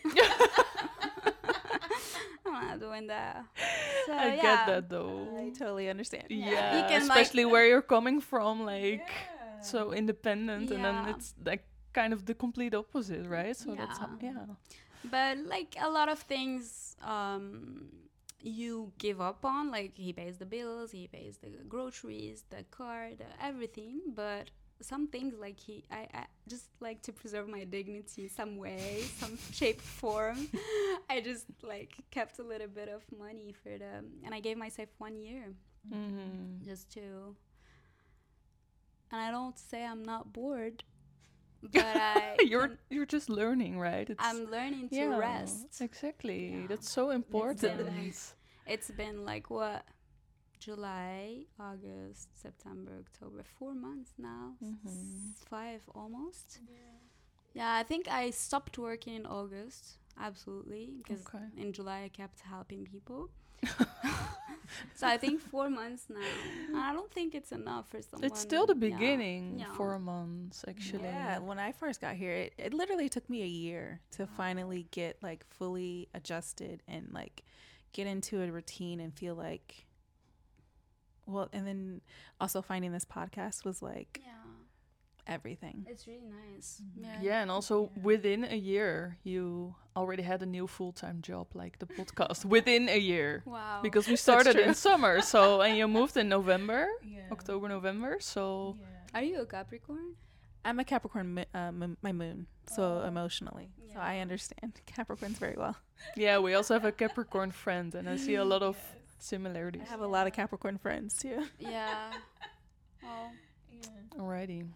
I'm not doing that. So, I get that though. I totally understand. Yeah, You can, especially where you're coming from, like so independent, and then it's like kind of the complete opposite, right? So that's how, But like a lot of things you give up on, like he pays the bills, he pays the groceries, the car, everything, but some things like I just like to preserve my dignity some way, some shape, form. I just like kept a little bit of money for and I gave myself 1 year just to, and I don't say I'm not bored, but I You're just learning, right? I'm learning to rest. Exactly. Yeah. That's so important. It's been like what? July, August, September, October, 4 months now. 5 almost. Yeah, I think I stopped working in August. Absolutely. Because in July I kept helping people. So I think 4 months now. And I don't think it's enough for someone. It's still the beginning. 4 months, actually. Yeah, when I first got here, it literally took me a year to finally get like fully adjusted and like get into a routine and feel like, well, and then also finding this podcast was like everything. It's really nice. Yeah, and also within a year, you already had a new full-time job, like the podcast, within a year. Wow. Because we started in summer, so, and you moved in November, October, November, so. Are you a Capricorn? I'm a Capricorn, my moon, so emotionally. So I understand Capricorns very well. Yeah, we also have a Capricorn friend, and I see a lot of similarities. I have a lot of Capricorn friends too. Yeah. Oh. Alrighty.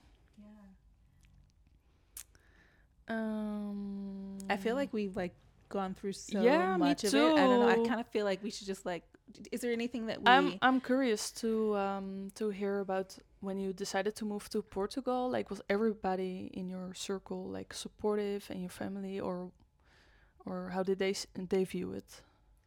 I feel like we've like gone through so much of it. I don't know. I kind of feel like we should just like. Is there anything that we? I'm curious to hear about when you decided to move to Portugal. Like, was everybody in your circle like supportive, and your family, or how did they view it?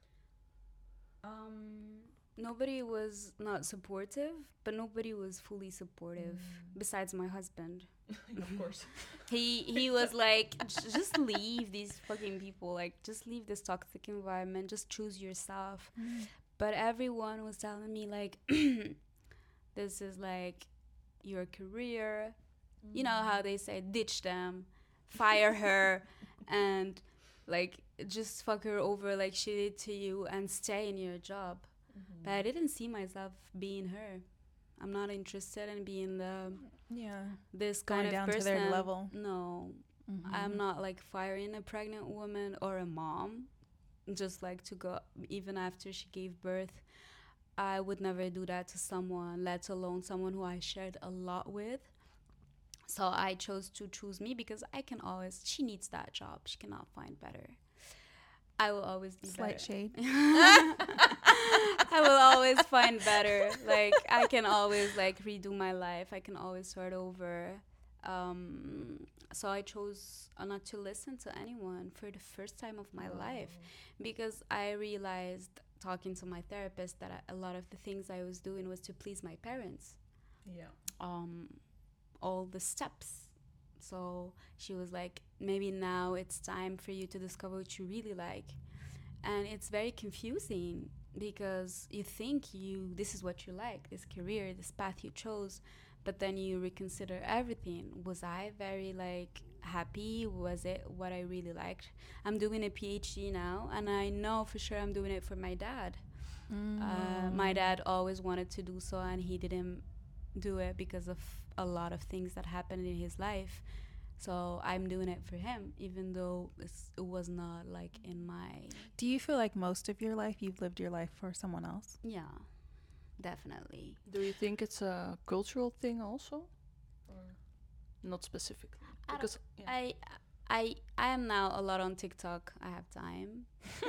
Nobody was not supportive, but nobody was fully supportive besides my husband. Of course. He was like, just leave these fucking people, like just leave this toxic environment, just choose yourself. But everyone was telling me like, this is like your career. You know how they say, ditch them, fire her, and like just fuck her over like she did to you, and stay in your job. But I didn't see myself being her. I'm not interested in being this kind of down person. to their level. No, I'm not like firing a pregnant woman or a mom. Just like to go, even after she gave birth, I would never do that to someone, let alone someone who I shared a lot with. So I chose to choose me because she needs that job. She cannot find better. I will always be Slight better. shade. I will always find better. Like, I can always like redo my life. I can always start over. So I chose not to listen to anyone for the first time of my life, because I realized, talking to my therapist, that a lot of the things I was doing was to please my parents. All the steps. So she was like, maybe now it's time for you to discover what you really like. And it's very confusing because you think this is what you like, this career, this path you chose, but then you reconsider everything. Was I very like happy? Was it what I really liked? I'm doing a PhD now, and I know for sure I'm doing it for my dad. My dad always wanted to do so, and he didn't do it because of a lot of things that happened in his life. So I'm doing it for him, even though it was not like in my... Do you feel like most of your life you've lived your life for someone else? Yeah, definitely. Do you think it's a cultural thing also? Or not specifically? Because I am now a lot on TikTok. I have time.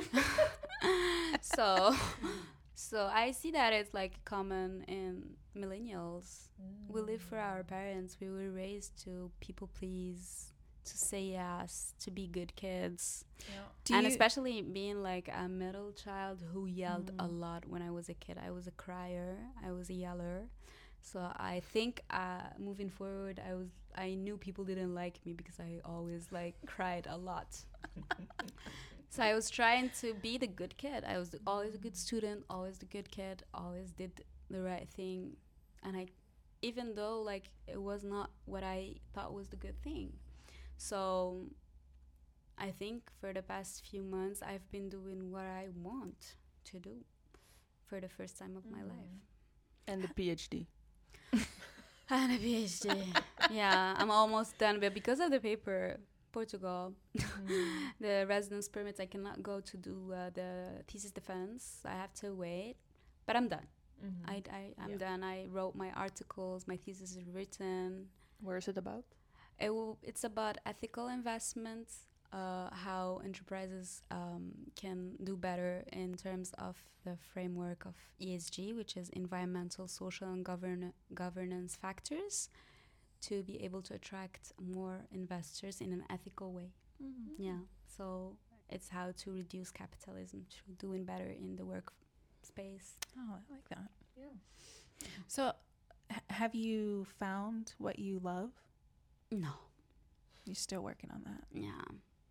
So I see that it's like common in millennials. We live for our parents. We were raised to people please, to say yes, to be good kids. And especially being like a middle child who yelled a lot when I was a kid. I was a crier. I was a yeller. So I think moving forward, I knew people didn't like me because I always like cried a lot. So I was trying to be the good kid. I was always a good student, always the good kid, always did the right thing. And even though like it was not what I thought was the good thing. So I think for the past few months, I've been doing what I want to do for the first time of my life. And the PhD. And a PhD. Yeah, I'm almost done. But because of the paper, Portugal, the residence permits, I cannot go to do the thesis defense. I have to wait. But I'm done. I'm done. I wrote my articles. My thesis is written. Where is it about? It's about ethical investments, how enterprises can do better in terms of the framework of ESG, which is environmental, social, and governance factors, to be able to attract more investors in an ethical way. Yeah. So it's how to reduce capitalism through doing better in the work space. Oh, I like that. Yeah. So, have you found what you love? No. You're still working on that. Yeah.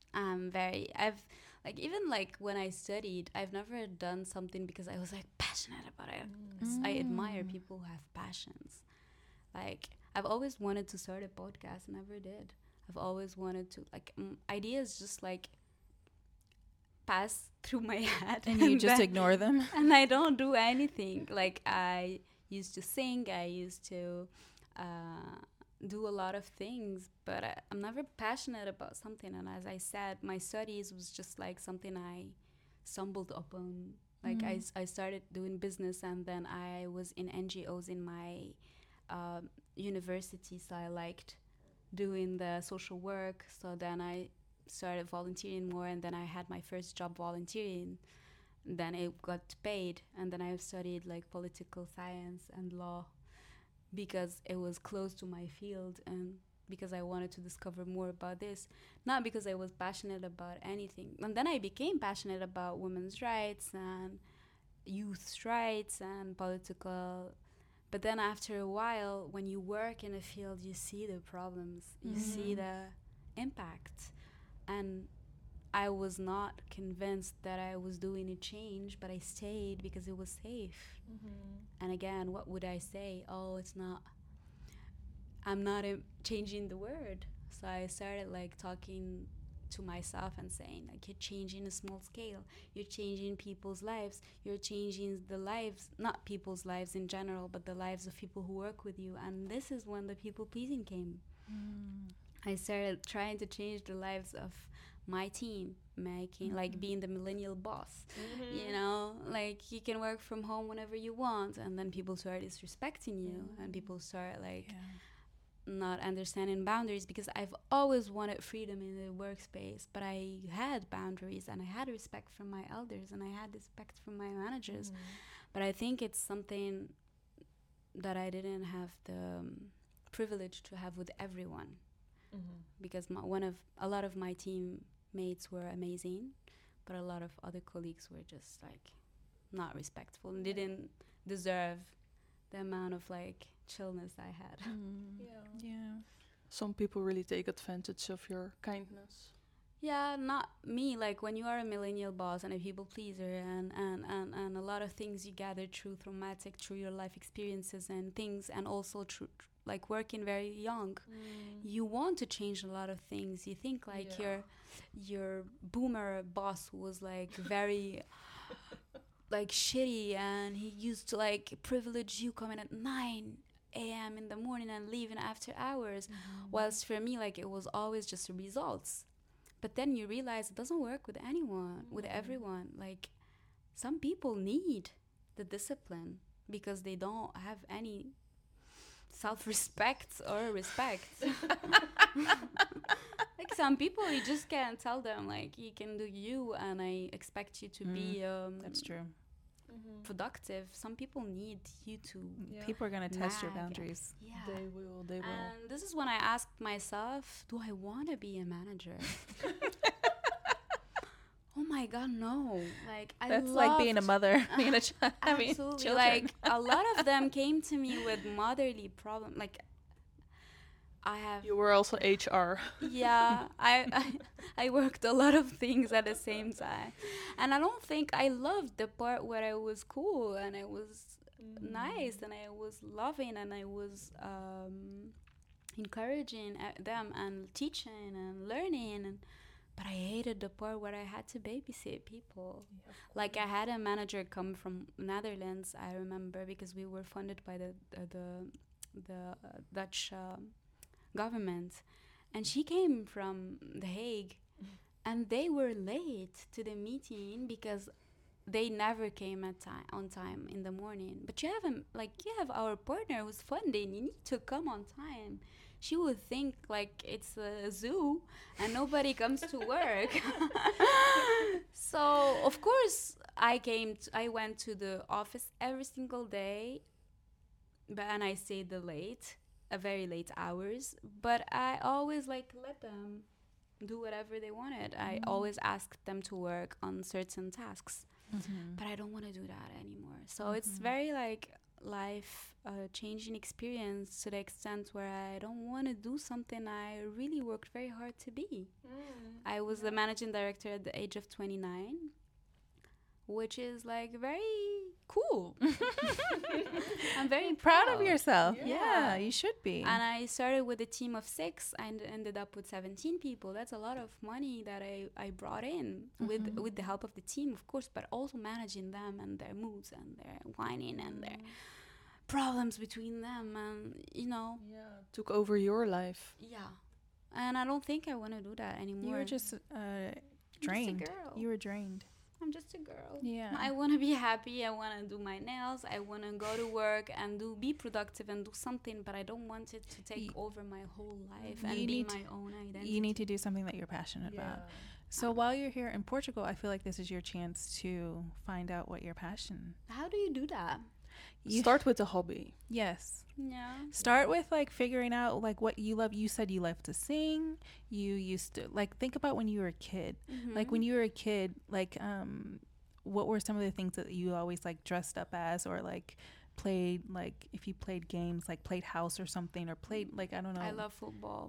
Even like when I studied, I've never done something because I was like passionate about it. I admire people who have passions. Like, I've always wanted to start a podcast, never did. I've always wanted to, like, ideas just like pass through my head. And you just ignore them? And I don't do anything. Like, I used to sing, I used to do a lot of things, but I'm never passionate about something. And as I said, my studies was just like something I stumbled upon. Like, I started doing business, and then I was in NGOs in my university, so I liked doing the social work. So then I started volunteering more, and then I had my first job volunteering. Then I got paid, and then I studied like political science and law because it was close to my field, and because I wanted to discover more about this, not because I was passionate about anything. And then I became passionate about women's rights and youth rights and political. But then after a while, when you work in a field, you see the problems, you see the impact. And I was not convinced that I was doing a change, but I stayed because it was safe. And again, what would I say? Oh, I'm not changing the word. So I started like talking to myself and saying, like, you're changing a small scale, you're changing people's lives, you're changing the lives, not people's lives in general, but the lives of people who work with you. And this is when the people pleasing came. I started trying to change the lives of my team, making like being the millennial boss. You know, like, you can work from home whenever you want, and then people start disrespecting you, and people start like not understanding boundaries, because I've always wanted freedom in the workspace, but I had boundaries, and I had respect from my elders, and I had respect from my managers. But I think it's something that I didn't have the privilege to have with everyone, because a lot of my teammates were amazing, but a lot of other colleagues were just like not respectful and didn't deserve the amount of like chillness I had. Yeah. Some people really take advantage of your kindness. Yeah, not me. Like, when you are a millennial boss and a people pleaser, and a lot of things you gather through traumatic, through your life experiences and things, and also through like working very young, you want to change a lot of things. You think like your boomer boss who was like very like shitty, and he used to like privilege you coming at 9 a.m. in the morning and leaving after hours, whilst for me, like, it was always just results. But then you realize it doesn't work with anyone, with everyone. Like, some people need the discipline because they don't have any self-respect or respect. Like, some people, you just can't tell them, like, you can do you, and I expect you to be That's true. productive. Some people need you to. People are going to test your nag. boundaries. Yeah. They will. And this is when I asked myself, do I want to be a manager? Oh my God, no. Like, That's like being a mother, being a child. Absolutely. Like, a lot of them came to me with motherly problems. Like, I have. You were also HR. Yeah, I worked a lot of things at the same time, and I don't think I loved the part where I was cool and I was nice and I was loving and I was encouraging them and teaching and learning, but I hated the part where I had to babysit people. Like, I had a manager come from Netherlands, I remember, because we were funded by the Dutch government, and she came from The Hague, and they were late to the meeting because they never came on time in the morning. But you have our partner who's funding, you need to come on time. she would think like it's a zoo and nobody comes to work. So of course I went to the office every single day, and I stayed very late hours. But I always like let them do whatever they wanted. I always asked them to work on certain tasks, but I don't want to do that anymore. So it's very like life changing experience to the extent where I don't want to do something I really worked very hard to be. I was the managing director at the age of 29, which is like very cool. I'm very Proud of yourself. Yeah. Yeah, you should be. And I started with a team of 6 and ended up with 17 people. That's a lot of money that I brought in with the help of the team, of course, but also managing them and their moods and their whining and their problems between them, and Took over your life. yeah. And I don't think I want to do that anymore. You were just drained. Just a girl. You were drained. I'm just a girl. Yeah. I want to be happy. I want to do my nails. I want to go to work and be productive and do something, but I don't want it to take over my whole life and be my own identity. You need to do something that you're passionate about. So while you're here in Portugal, I feel like this is your chance to find out what your passion. How do you do that? Start with a hobby. Yes. Yeah. Start with like figuring out like what you love. You said you love to sing. You used to like think about when you were a kid. Like when you were a kid, like what were some of the things that you always like dressed up as, or like played, like if you played games, like played house or something, or played like I don't know. I love football.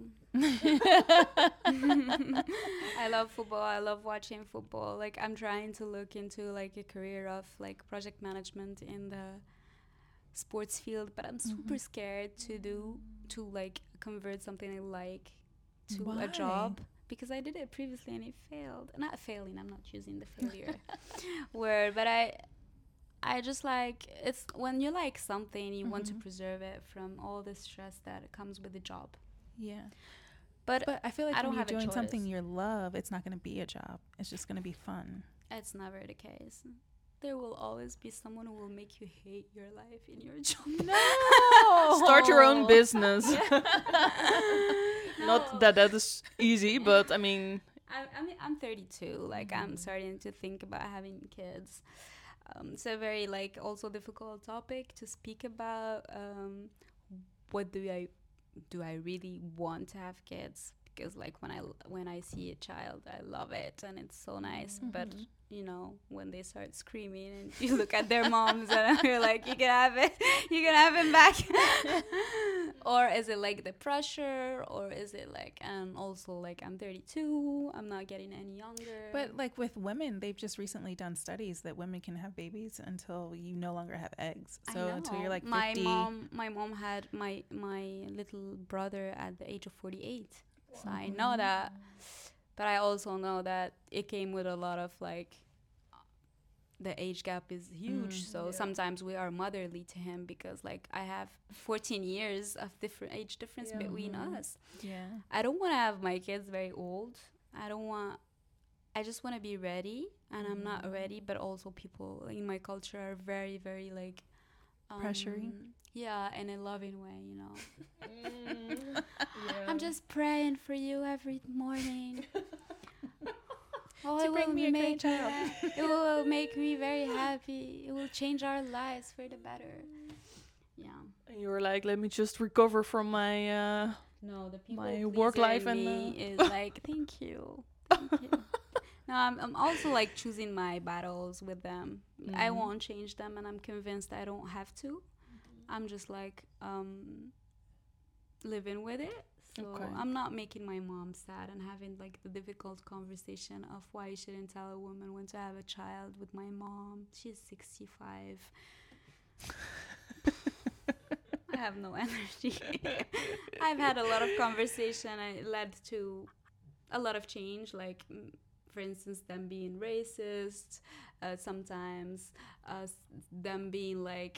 I love football. I love watching football. Like I'm trying to look into like a career of like project management in the sports field, but I'm super scared to like convert something I like to a job, because I did it previously and it failed. Not failing, I'm not using the failure word, but I just like, it's when you like something, you want to preserve it from all the stress that comes with the job. Yeah. But I feel like I don't when you're have a doing choice. something you love, it's not going to be a job. It's just going to be fun. It's never the case. There will always be someone who will make you hate your life in your job. No. Start your own business. No. Not that is easy, but I mean, I'm 32. Like I'm starting to think about having kids. It's a very like also difficult topic to speak about. What do I really want to have kids? Because like when I see a child, I love it and it's so nice. But you know, when they start screaming and you look at their moms and you're like, you can have it, you can have him back. Or is it like the pressure, or is it like, and also like I'm 32, I'm not getting any younger. But like with women, they've just recently done studies that women can have babies until you no longer have eggs. So until you're like 50. My mom had my little brother at the age of 48. So I know that, but I also know that it came with a lot of like, the age gap is huge. So sometimes we are motherly to him because like I have 14 years of different age difference between us. Yeah. I don't want to have my kids very old. I just want to be ready, and I'm not ready, but also people in my culture are very, very like pressuring. Yeah, in a loving way, you know. I'm just praying for you every morning. To bring me a great child. It will make me very happy. It will change our lives for the better. Yeah. and you were like, let me just recover from my No, the people my work life and me is like, thank you. Thank you. No, I'm also like choosing my battles with them. I won't change them, and I'm convinced I don't have to. I'm just like living with it. So I'm not making my mom sad and having like the difficult conversation of why you shouldn't tell a woman when to have a child with my mom. She's 65. I have no energy. I've had a lot of conversation, and it led to a lot of change, like for instance, them being racist, sometimes them being like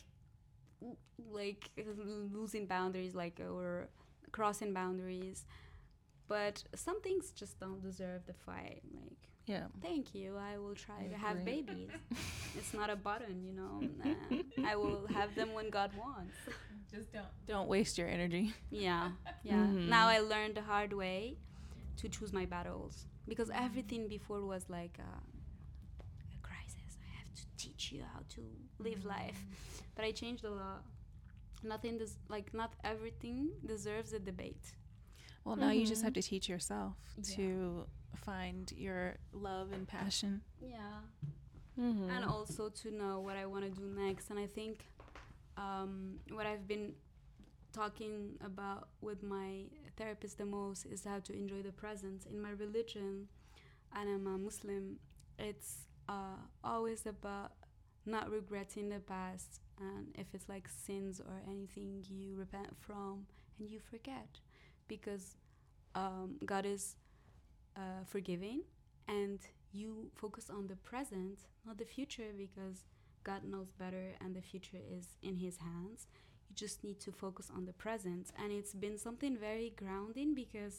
losing boundaries, like, or crossing boundaries. But some things just don't deserve the fight. Like, thank you, I will try to have babies. It's not a button, you know. I will have them when God wants. Just don't waste your energy. Yeah, yeah. Now I learned the hard way to choose my battles, because everything before was like a crisis. I have to teach you how to live life, but I changed a lot. Not everything deserves a debate. Well, now you just have to teach yourself to find your love and passion. Yeah. And also to know what I want to do next. And I think what I've been talking about with my therapist the most is how to enjoy the present. In my religion, and I'm a Muslim, it's always about not regretting the past, and if it's like sins or anything you repent from and you forget, because God is forgiving, and you focus on the present, not the future, because God knows better and the future is in his hands. You just need to focus on the present. And it's been something very grounding, because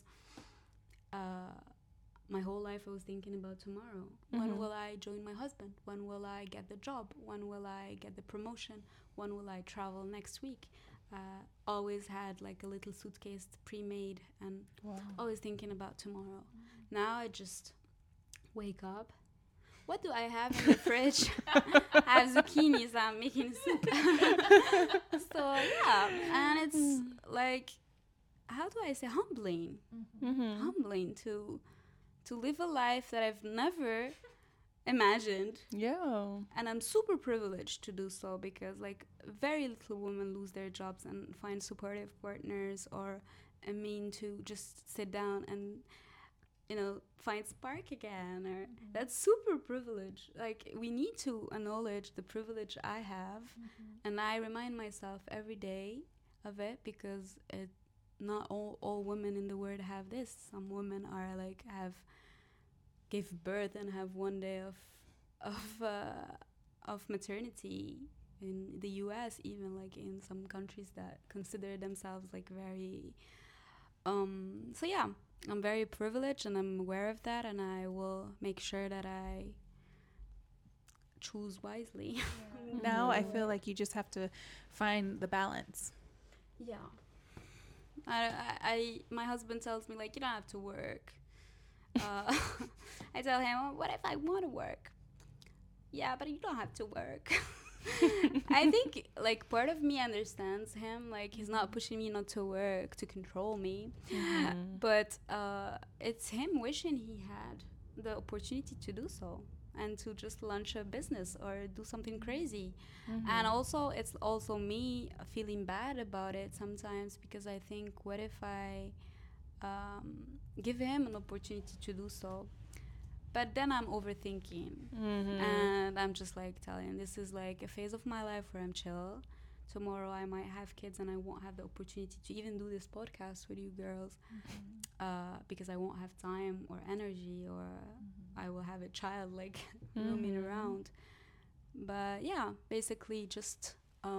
my whole life I was thinking about tomorrow. When will I join my husband? When will I get the job? When will I get the promotion? When will I travel next week? Always had like a little suitcase pre-made, and always thinking about tomorrow. Now I just wake up. What do I have in the fridge? I have zucchini, so I'm making soup. So yeah, and it's like, how do I say, humbling. Humbling to live a life that I've never imagined. Yeah. And I'm super privileged to do so, because like very little women lose their jobs and find supportive partners, or a mean to just sit down and, you know, find spark again. Or that's super privilege. Like, we need to acknowledge the privilege I have, and I remind myself every day of it, because not all women in the world have this. Some women are like give birth and have one day of maternity in the US, even like in some countries that consider themselves like very so yeah, I'm very privileged, and I'm aware of that, and I will make sure that I choose wisely. Now I feel like you just have to find the balance. Yeah. I my husband tells me, like, you don't have to work. I tell him, well, what if I want to work? Yeah, but you don't have to work. I think, like, part of me understands him. Like, he's not pushing me not to work to control me. But it's him wishing he had the opportunity to do so, and to just launch a business or do something crazy. And also, it's also me feeling bad about it sometimes, because I think, what if I give him an opportunity to do so? But then I'm overthinking, and I'm just like telling him, this is like a phase of my life where I'm chill. Tomorrow I might have kids, and I won't have the opportunity to even do this podcast with you girls, because I won't have time or energy, or I will have a child like roaming around. But yeah, basically just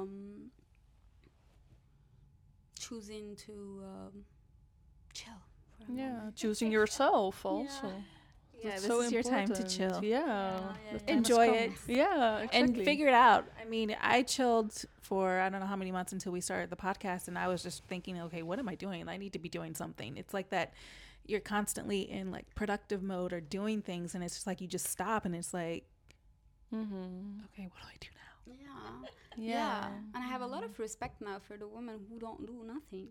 choosing to chill for a moment. Choosing yourself also. Yeah, That's this so is your time to important. chill. Yeah. The time has Enjoy come. it. Yeah, exactly. And figure it out. I mean, I chilled for I don't know how many months until we started the podcast, and I was just thinking, okay, what am I doing? I need to be doing something. It's like that you're constantly in like productive mode or doing things, and it's just like you just stop, and it's like, okay, what do I do now? Yeah. And I have a lot of respect now for the women who don't do nothing.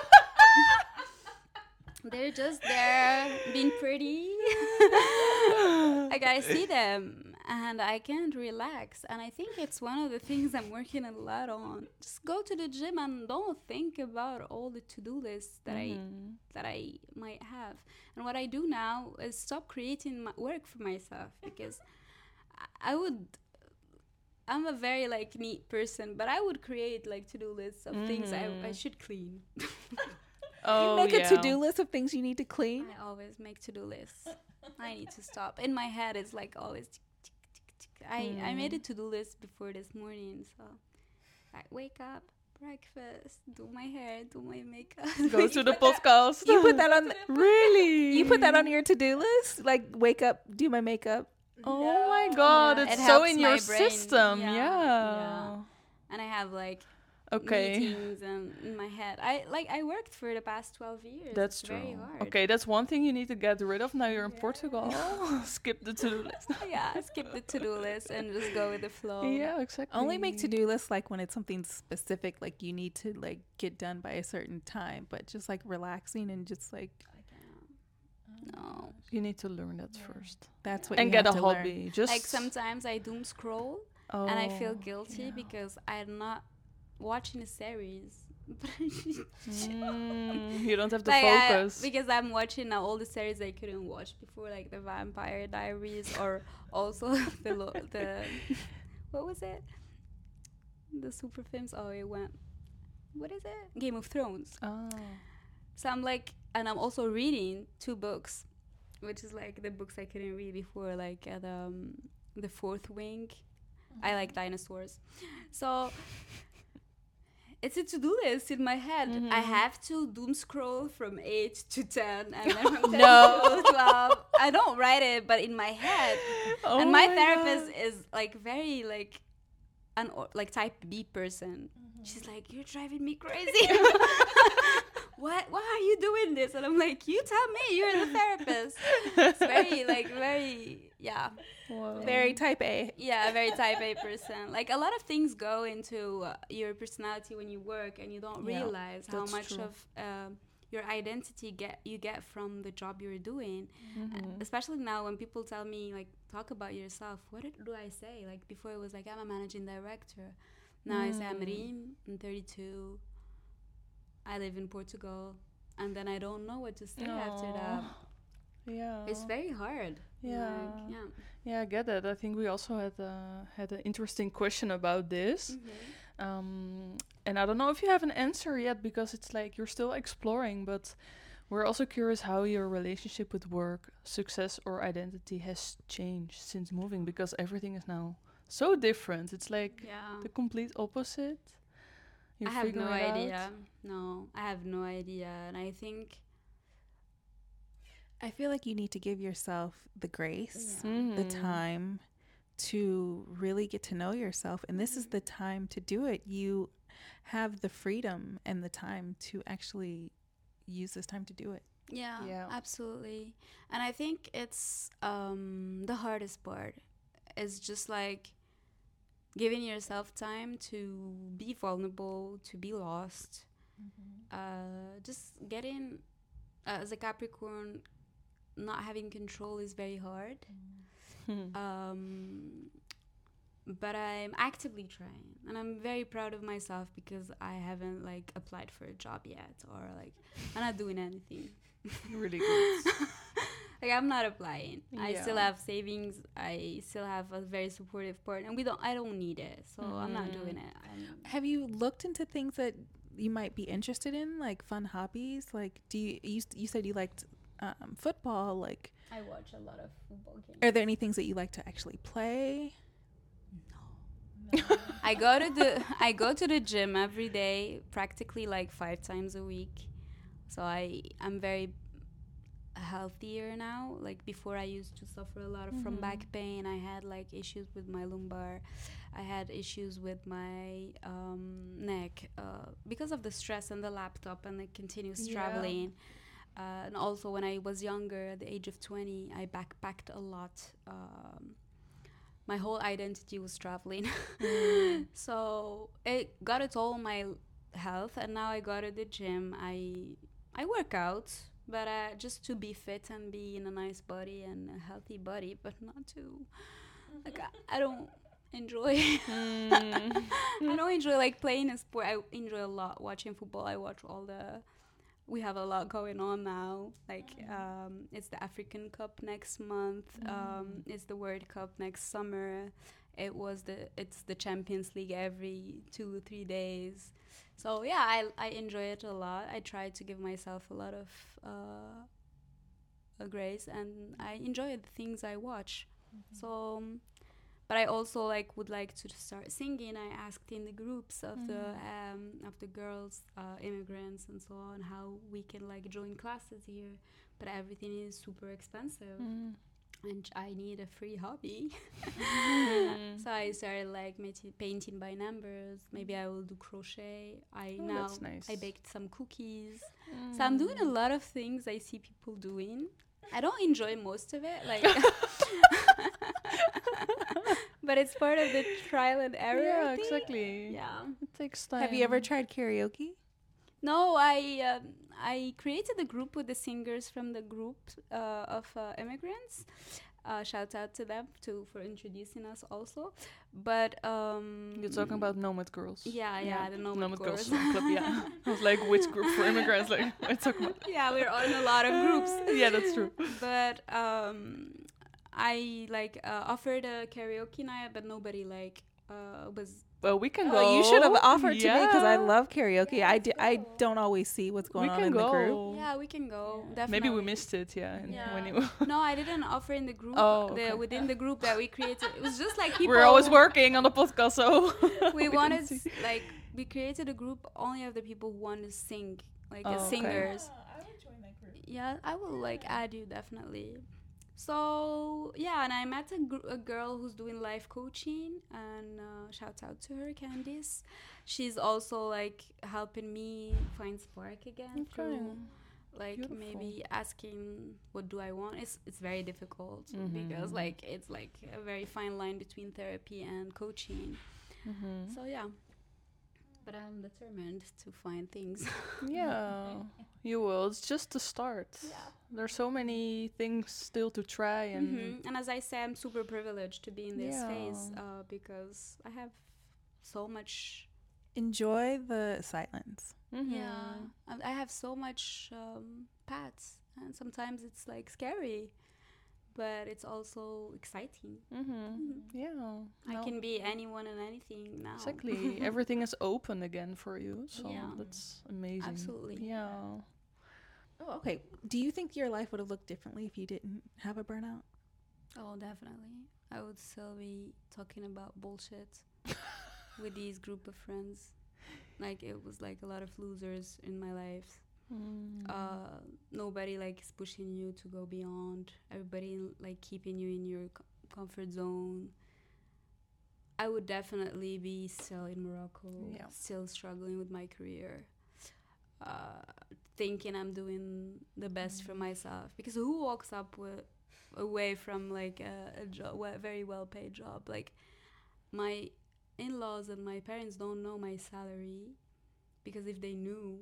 They're just there being pretty. Like, I see them and I can't relax. And I think it's one of the things I'm working a lot on. Just go to the gym and don't think about all the to-do lists that I might have. And what I do now is stop creating work for myself, because I'm a very like neat person, but I would create like to-do lists of things I should clean. You make a to-do list of things you need to clean. I always make to-do lists. I need to stop. In my head, it's like always tick, tick, tick, tick. I made a to-do list before this morning. So I wake up, breakfast, do my hair, do my makeup. Go to the podcast. You put that on Really? You put that on your to-do list? Like, wake up, do my makeup. Oh my god, Yeah. it's It so helps in my your brain. system. Yeah. Yeah. And I have like Okay. meetings and in my head. I worked for the past 12 years. That's It's true. very hard. Okay, that's one thing you need to get rid of now you're in Portugal. Skip the to-do list. Yeah, skip the to-do list and just go with the flow. Yeah, exactly. Only make to-do lists like when it's something specific, like you need to like get done by a certain time, but just like relaxing and just like No. You need to learn that first. that's what And you get a have to learn. hobby. Just Like sometimes I doom scroll and I feel guilty because I'm not watching a series. You don't have the Like, focus. because I'm watching now all the series I couldn't watch before, like the Vampire Diaries, or also the what was it? The super films. Oh, it went. What is it? Game of Thrones. Oh. So I'm like, and I'm also reading 2 books, which is like the books I couldn't read before, like the Fourth Wing. I like dinosaurs, so. It's a to-do list in my head. I have to doom scroll from 8 to 10 and then from 10 to 12. I don't write it, but in my head. Oh And my God. therapist is like very like like type B person. She's like, you're driving me crazy. Why are you doing this? And I'm like, you tell me, you're the therapist. It's very, yeah. Wow. Very type A. Yeah, very type A person. Like a lot of things go into your personality when you work, and you don't Yeah, realize how that's much true. of your identity you get from the job you're doing. Mm-hmm. Especially now when people tell me like, talk about yourself. What do I say? Like before it was like, I'm a managing director. Now I say I'm Reem, I'm 32. I live in Portugal, and then I don't know what to say after that. Yeah. It's very hard. Yeah. Like, yeah. Yeah, I get that. I think we also had an interesting question about this. And I don't know if you have an answer yet, because it's like you're still exploring, but we're also curious how your relationship with work, success, or identity has changed since moving, because everything is now so different. It's like Yeah. the complete opposite. You I have figure no it out? idea. No, I have no idea. And I think, I feel like you need to give yourself the grace, the Mhm. time to really get to know yourself. And this is the time to do it. You have the freedom and the time to actually use this time to do it. yeah, Yeah. absolutely. And I think it's the hardest part is just like giving yourself time to be vulnerable, to be lost. Just getting, as a Capricorn, not having control is very hard. But I'm actively trying, and I'm very proud of myself because I haven't like applied for a job yet, or like I'm not doing anything. Really good. Like I'm not applying. I still Yeah. have savings. I still have a very supportive partner, and I don't need it, so I'm not doing it. Have you looked into things that you might be interested in, like fun hobbies? Like, you said you liked football. Like, I watch a lot of football games. are there any things that you like to actually play? I go to the gym every day, practically like 5 times a week. So I'm very healthier now. Like before, I used to suffer a lot from back pain. I had like issues with my lumbar. I had issues with my neck because of the stress and the laptop and the continuous traveling. And also, when I was younger, at the age of 20, I backpacked a lot. My whole identity was traveling. So it got a toll on my health, and now I go to the gym. I work out, but just to be fit and be in a nice body and a healthy body, but not to like I don't enjoy. I don't enjoy like playing a sport. I enjoy a lot watching football. I watch all the. We have a lot going on now. Like it's the African Cup next month. It's the World Cup next summer. It's the Champions League every 2-3 days. So yeah, I enjoy it a lot. I try to give myself a lot of grace, and I enjoy the things I watch. So. But I also would like to start singing. I asked in the groups of the girls, immigrants and so on, how we can join classes here. But everything is super expensive. and I need a free hobby. Mm. So I started like painting by numbers. Maybe I will do crochet. Oh, Now that's nice. I baked some cookies. So I'm doing a lot of things I see people doing. I don't enjoy most of it, like, but it's part of the trial and error. Yeah, thing. exactly. Yeah. It takes time. Have you ever tried karaoke? No, I created a group with the singers from the group of immigrants. Shout out to them for introducing us also. But You're talking about Nomad Girls. yeah, the Nomad Girls Girls. Song Club. Yeah, I was like, which group for immigrants? Like, I talk about. Yeah, we're on a lot of groups. Yeah, that's true. But I like offered a karaoke night, but nobody like was. Well, we can go. Oh, you should have offered to me because I Yeah. love karaoke. Yeah, I let's go. don't always see what's going We on can in go. the group. Yeah, we can go. Definitely. Maybe we missed it. Yeah. Yeah. When you No, I didn't offer in the group. Oh, okay. Within the group that we created, it was just like people. We're always working on the podcast, so We didn't wanted see. like we created a group only of the people who want to sing, like Oh, as okay. singers. I would join that group. Yeah, I will like add you definitely. So yeah, and I met a girl who's doing life coaching, and shout out to her, Candice. She's also like helping me find spark again Okay. through like Beautiful. maybe asking what do I want. It's very difficult because Mhm. like it's like a very fine line between therapy and coaching. Mhm. So yeah, but I'm determined to find things. Yeah, you will. It's just the start. Yeah. There's so many things still to try, and And as I say, I'm super privileged to be in this phase Yeah. because I have so much. Enjoy the silence. Mhm. Yeah, I have so much paths, and sometimes it's like scary, but it's also exciting. Mhm. Yeah. I No, can be anyone and anything now. exactly. Everything is open again for you, so Yeah. that's amazing. Absolutely. Yeah. Oh, okay. Do you think your life would have looked differently if you didn't have a burnout? Oh, definitely. I would still be talking about bullshit with these group of friends. Like it was like a lot of losers in my life. Mm. Nobody like is pushing you to go beyond. Everybody like keeping you in your comfort zone. I would definitely be still in Morocco, Yeah. still struggling with my career, thinking I'm doing the best for myself. Because who walks up away from like a job, a very well paid job? Like my in-laws and my parents don't know my salary, because if they knew,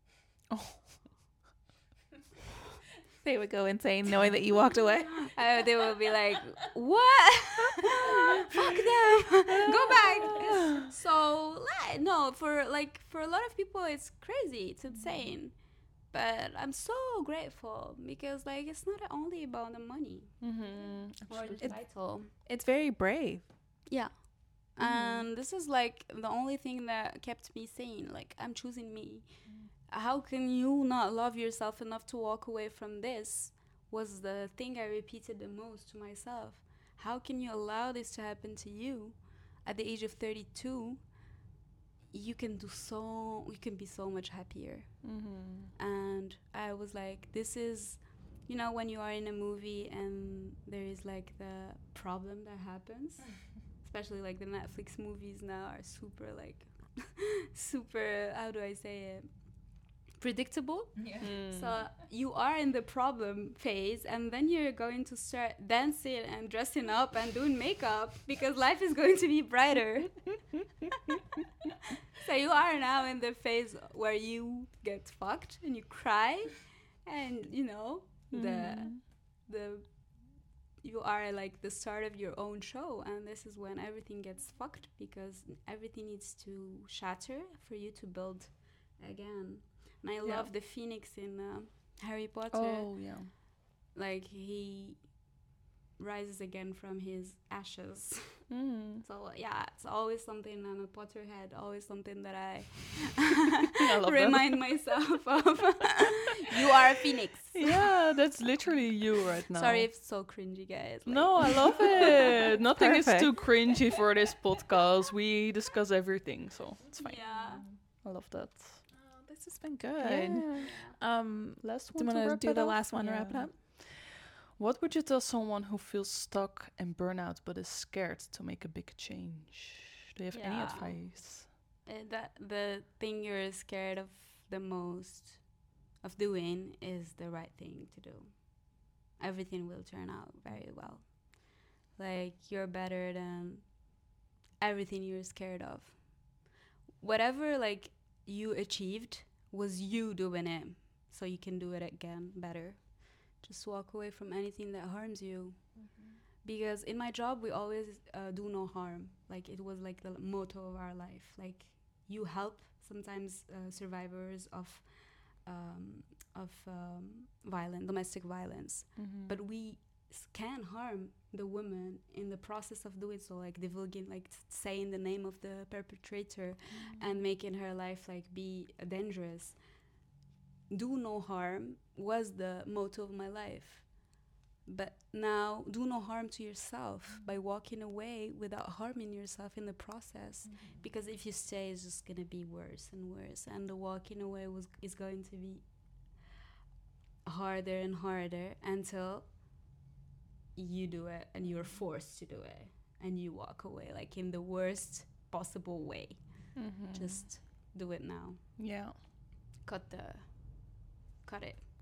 They would go insane knowing that you walked away. they will be like, "What? Fuck them! Go back!" So no, for a lot of people, it's crazy. It's insane. But I'm so grateful because like it's not only about the money Mhm. or the It's- title. It's very brave. Yeah. And this is like the only thing that kept me sane. Like I'm choosing me. How can you not love yourself enough to walk away from this? Was the thing I repeated the most to myself. How can you allow this to happen to you at the age of 32? You can be so much happier. Mhm. And I was like, this is, when you are in a movie and there is like the problem that happens, especially like the Netflix movies now are super like, super, how do I say it? Predictable. Mm. So you are in the problem phase, and then you're going to start dancing and dressing up and doing makeup because life is going to be brighter. So you are now in the phase where you get fucked and you cry, and the you are like the start of your own show, and this is when everything gets fucked because everything needs to shatter for you to build again. And I love the phoenix in Harry Potter. Oh yeah. Like he rises again from his ashes. Mm. So yeah, it's always something. I'm a Potterhead. Always something that I I love remind myself of. You are a phoenix. Yeah, that's literally you right now. Sorry if it's so cringy, guys. Like, No, I love it. Nothing is Perfect. too cringy for this podcast. We discuss everything, so it's fine. Yeah. I love that. Oh, this has been good. Yeah. Last Do one you to want wrap to do it the up? last one to wrap it Yeah. up? What would you tell someone who feels stuck and burnout but is scared to make a big change? Do you have any Yeah. advice? That the thing you're scared of the most of doing is the right thing to do. Everything will turn out very well. Like, you're better than everything you're scared of. Whatever like you achieved was you doing it, so you can do it again better. Just walk away from anything that harms you. Because in my job we always do no harm. Like, it was like the motto of our life. Like, you help sometimes survivors of domestic violence, but we can harm the woman in the process of doing so, like divulging, like saying the name of the perpetrator and making her life like be dangerous. Do no harm was the motto of my life. But now, do no harm to yourself by walking away without harming yourself in the process. Because if you stay, it's just going to be worse and worse. And the walking away is going to be harder and harder until you do it and you're forced to do it. And you walk away, like in the worst possible way. Just do it now. Yeah. Cut it. Cut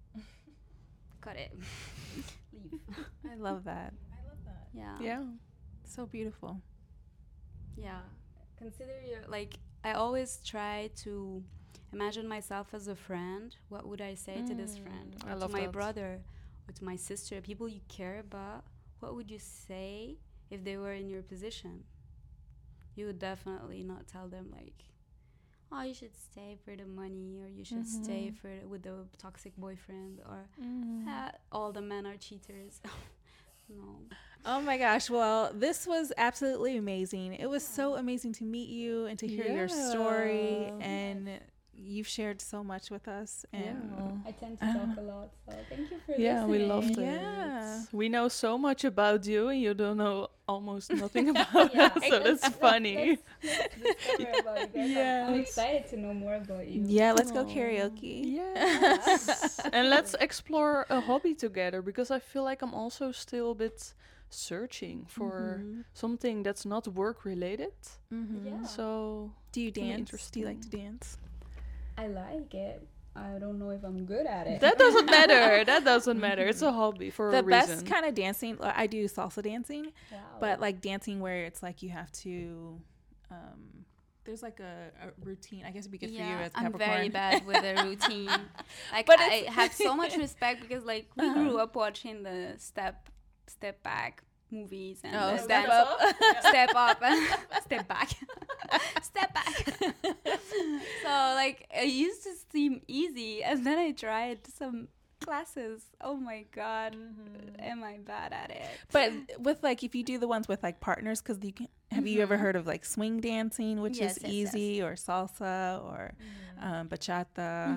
it. Leave. I love that. Yeah. Yeah. So beautiful. Yeah. Consider your, like, I always try to imagine myself as a friend. What would I say to this friend? I Or love to my that. brother, or to my sister, people you care about. What would you say if they were in your position? You would definitely not tell them, like, oh, you should stay for the money, or you should stay with the toxic boyfriend, or all the men are cheaters. No. Oh my gosh. Well, this was absolutely amazing. It was so amazing to meet you and to hear your story. Yeah. And you've shared so much with us. And I tend to talk a lot, so thank you for Yeah, we loved it. Yeah. We know so much about you, and you don't know almost nothing about us, so that's funny. discover about you guys. Yes. I'm excited to know more about you. Yeah, let's go Aw. karaoke. Yes. And let's explore a hobby together, because I feel like I'm also still a bit searching for something that's not work related. Yeah. So Do you Kinda dance? Do you like to dance? I like it. I don't know if I'm good at it. that doesn't matter. That doesn't matter. It's a hobby for The a best reason. kind of dancing, I do salsa dancing, Wow. but like dancing where it's like you have to, there's like a routine. I guess it'd be good for you as I'm Capricorn. very bad with the routine. Like, But I have so much respect because, like, we grew up watching the step back movies and the Step dance- Up. step up, step back, step back. So, like, it used to seem easy, and then I tried some classes. Oh my god, am I bad at it? But with like, if you do the ones with like partners, because you can, have you ever heard of like swing dancing, which Yes, is yes, easy, or salsa, or bachata?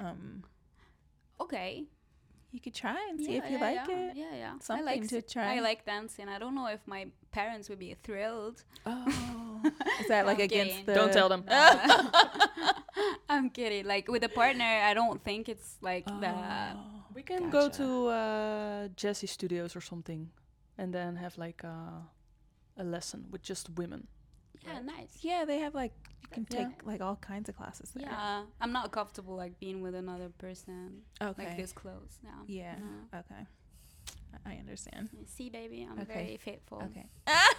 Okay. You could try and see if you like it. Yeah. Something to try. I like dancing. I don't know if my parents would be thrilled. Oh, is that like I'm against kidding. the? Don't tell them. I'm kidding. Like, with a partner, I don't think it's like the. We can go Gotcha. to Jesse Studios or something, and then have like a lesson with just women. Yeah, nice. Yeah, they have like you can Yeah. take like all kinds of classes there. Yeah, I'm not comfortable like being with another person Okay. like this close now. Yeah. No. Okay. I understand. See, baby, I'm Okay. very faithful. Okay.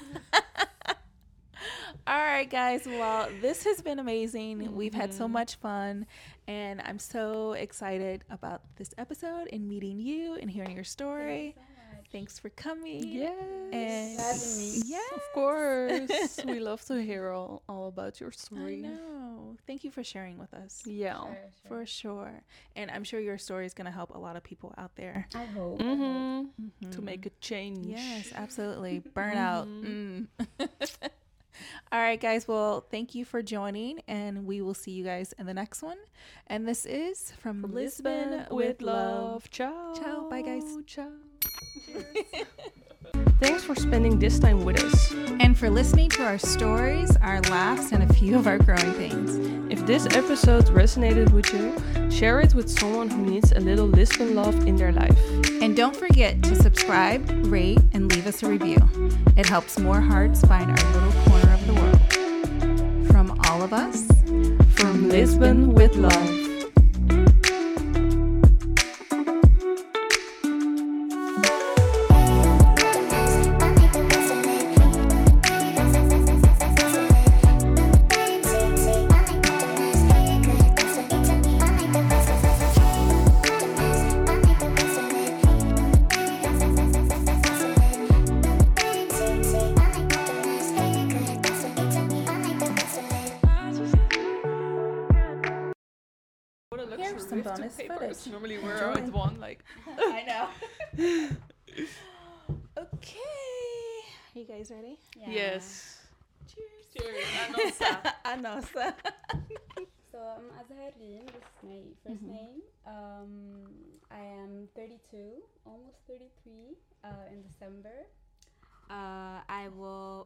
All right, guys. Well, this has been amazing. We've had so much fun, and I'm so excited about this episode and meeting you and hearing your story. Thanks for coming. Yes. And having me. yeah, Of course. We love to hear all about your I story. know. Thank you for sharing with us. Yeah. For sure. And I'm sure your story is going to help a lot of people out there. I hope. To make a change. Yes, absolutely. Burnout. All right, guys. Well, thank you for joining, and we will see you guys in the next one. And this is from Lisbon with love. Ciao. Ciao. Bye, guys. Ciao. Cheers. Thanks for spending this time with us. And for listening to our stories, our laughs, and a few of our growing pains. If this episode resonated with you, share it with someone who needs a little Lisbon love in their life. And don't forget to subscribe, rate, and leave us a review. It helps more hearts find our little corner of the world. From all of us, From Lisbon with love. Here's some bonus footage. Normally Enjoy. we're at one, like. I know. Okay. You guys ready? Yeah. Yes. Cheers. Cheers. Anosa. So I'm Azharin. This is my first name. I am 32, almost 33 in December. I will.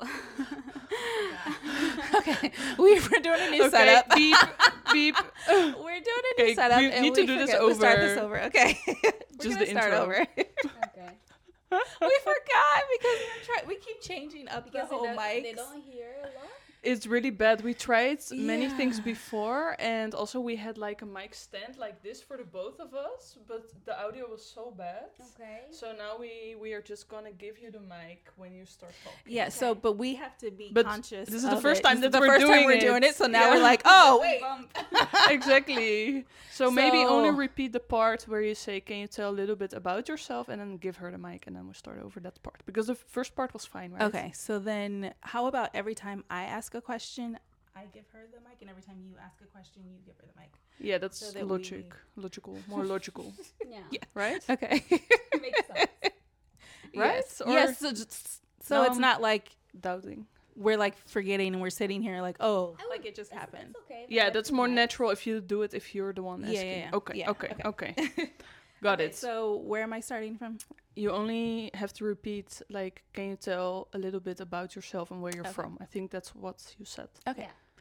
Okay, we're doing a new setup. Beep, beep. We're doing a new Okay, setup. we and need to do this forget- we'll start this over. over. Okay. Just We're the gonna start intro. over. Okay. We forgot because we keep changing up Because the whole mics. they don't hear a lot. It's really bad. We tried many things Yeah. before, and also we had like a mic stand like this for the both of us, but the audio was so bad. Okay. So now we are just gonna give you the mic when you start talking. Yeah. So, but we have to be But conscious. this is the of first it. time This is that the we're first time doing we're it. doing it. So now Yeah. we're like, oh wait. Exactly. So maybe So- only repeat the part where you say, "Can you tell a little bit about yourself?" and then give her the mic, and then we'll start over that part because the first part was fine, right? Okay. So then, how about every time I ask a question, I give her the mic, and every time you ask a question, you give her the mic. Yeah, that's So that logical, more logical, Yeah. Yeah. right? Okay. Makes sense. Right? Yes. Or- Yes. So it's not like Doubting. we're like forgetting and we're sitting here like, oh, I like would- it just happened. That's okay. Yeah, but that's more nice. natural if you do it if you're the one Yeah, asking. yeah, yeah. Okay, Yeah, okay. Got Okay, it. So where am I starting from? You only have to repeat, like, can you tell a little bit about yourself and where you're Okay. from? I think that's what you said. Okay. Yeah.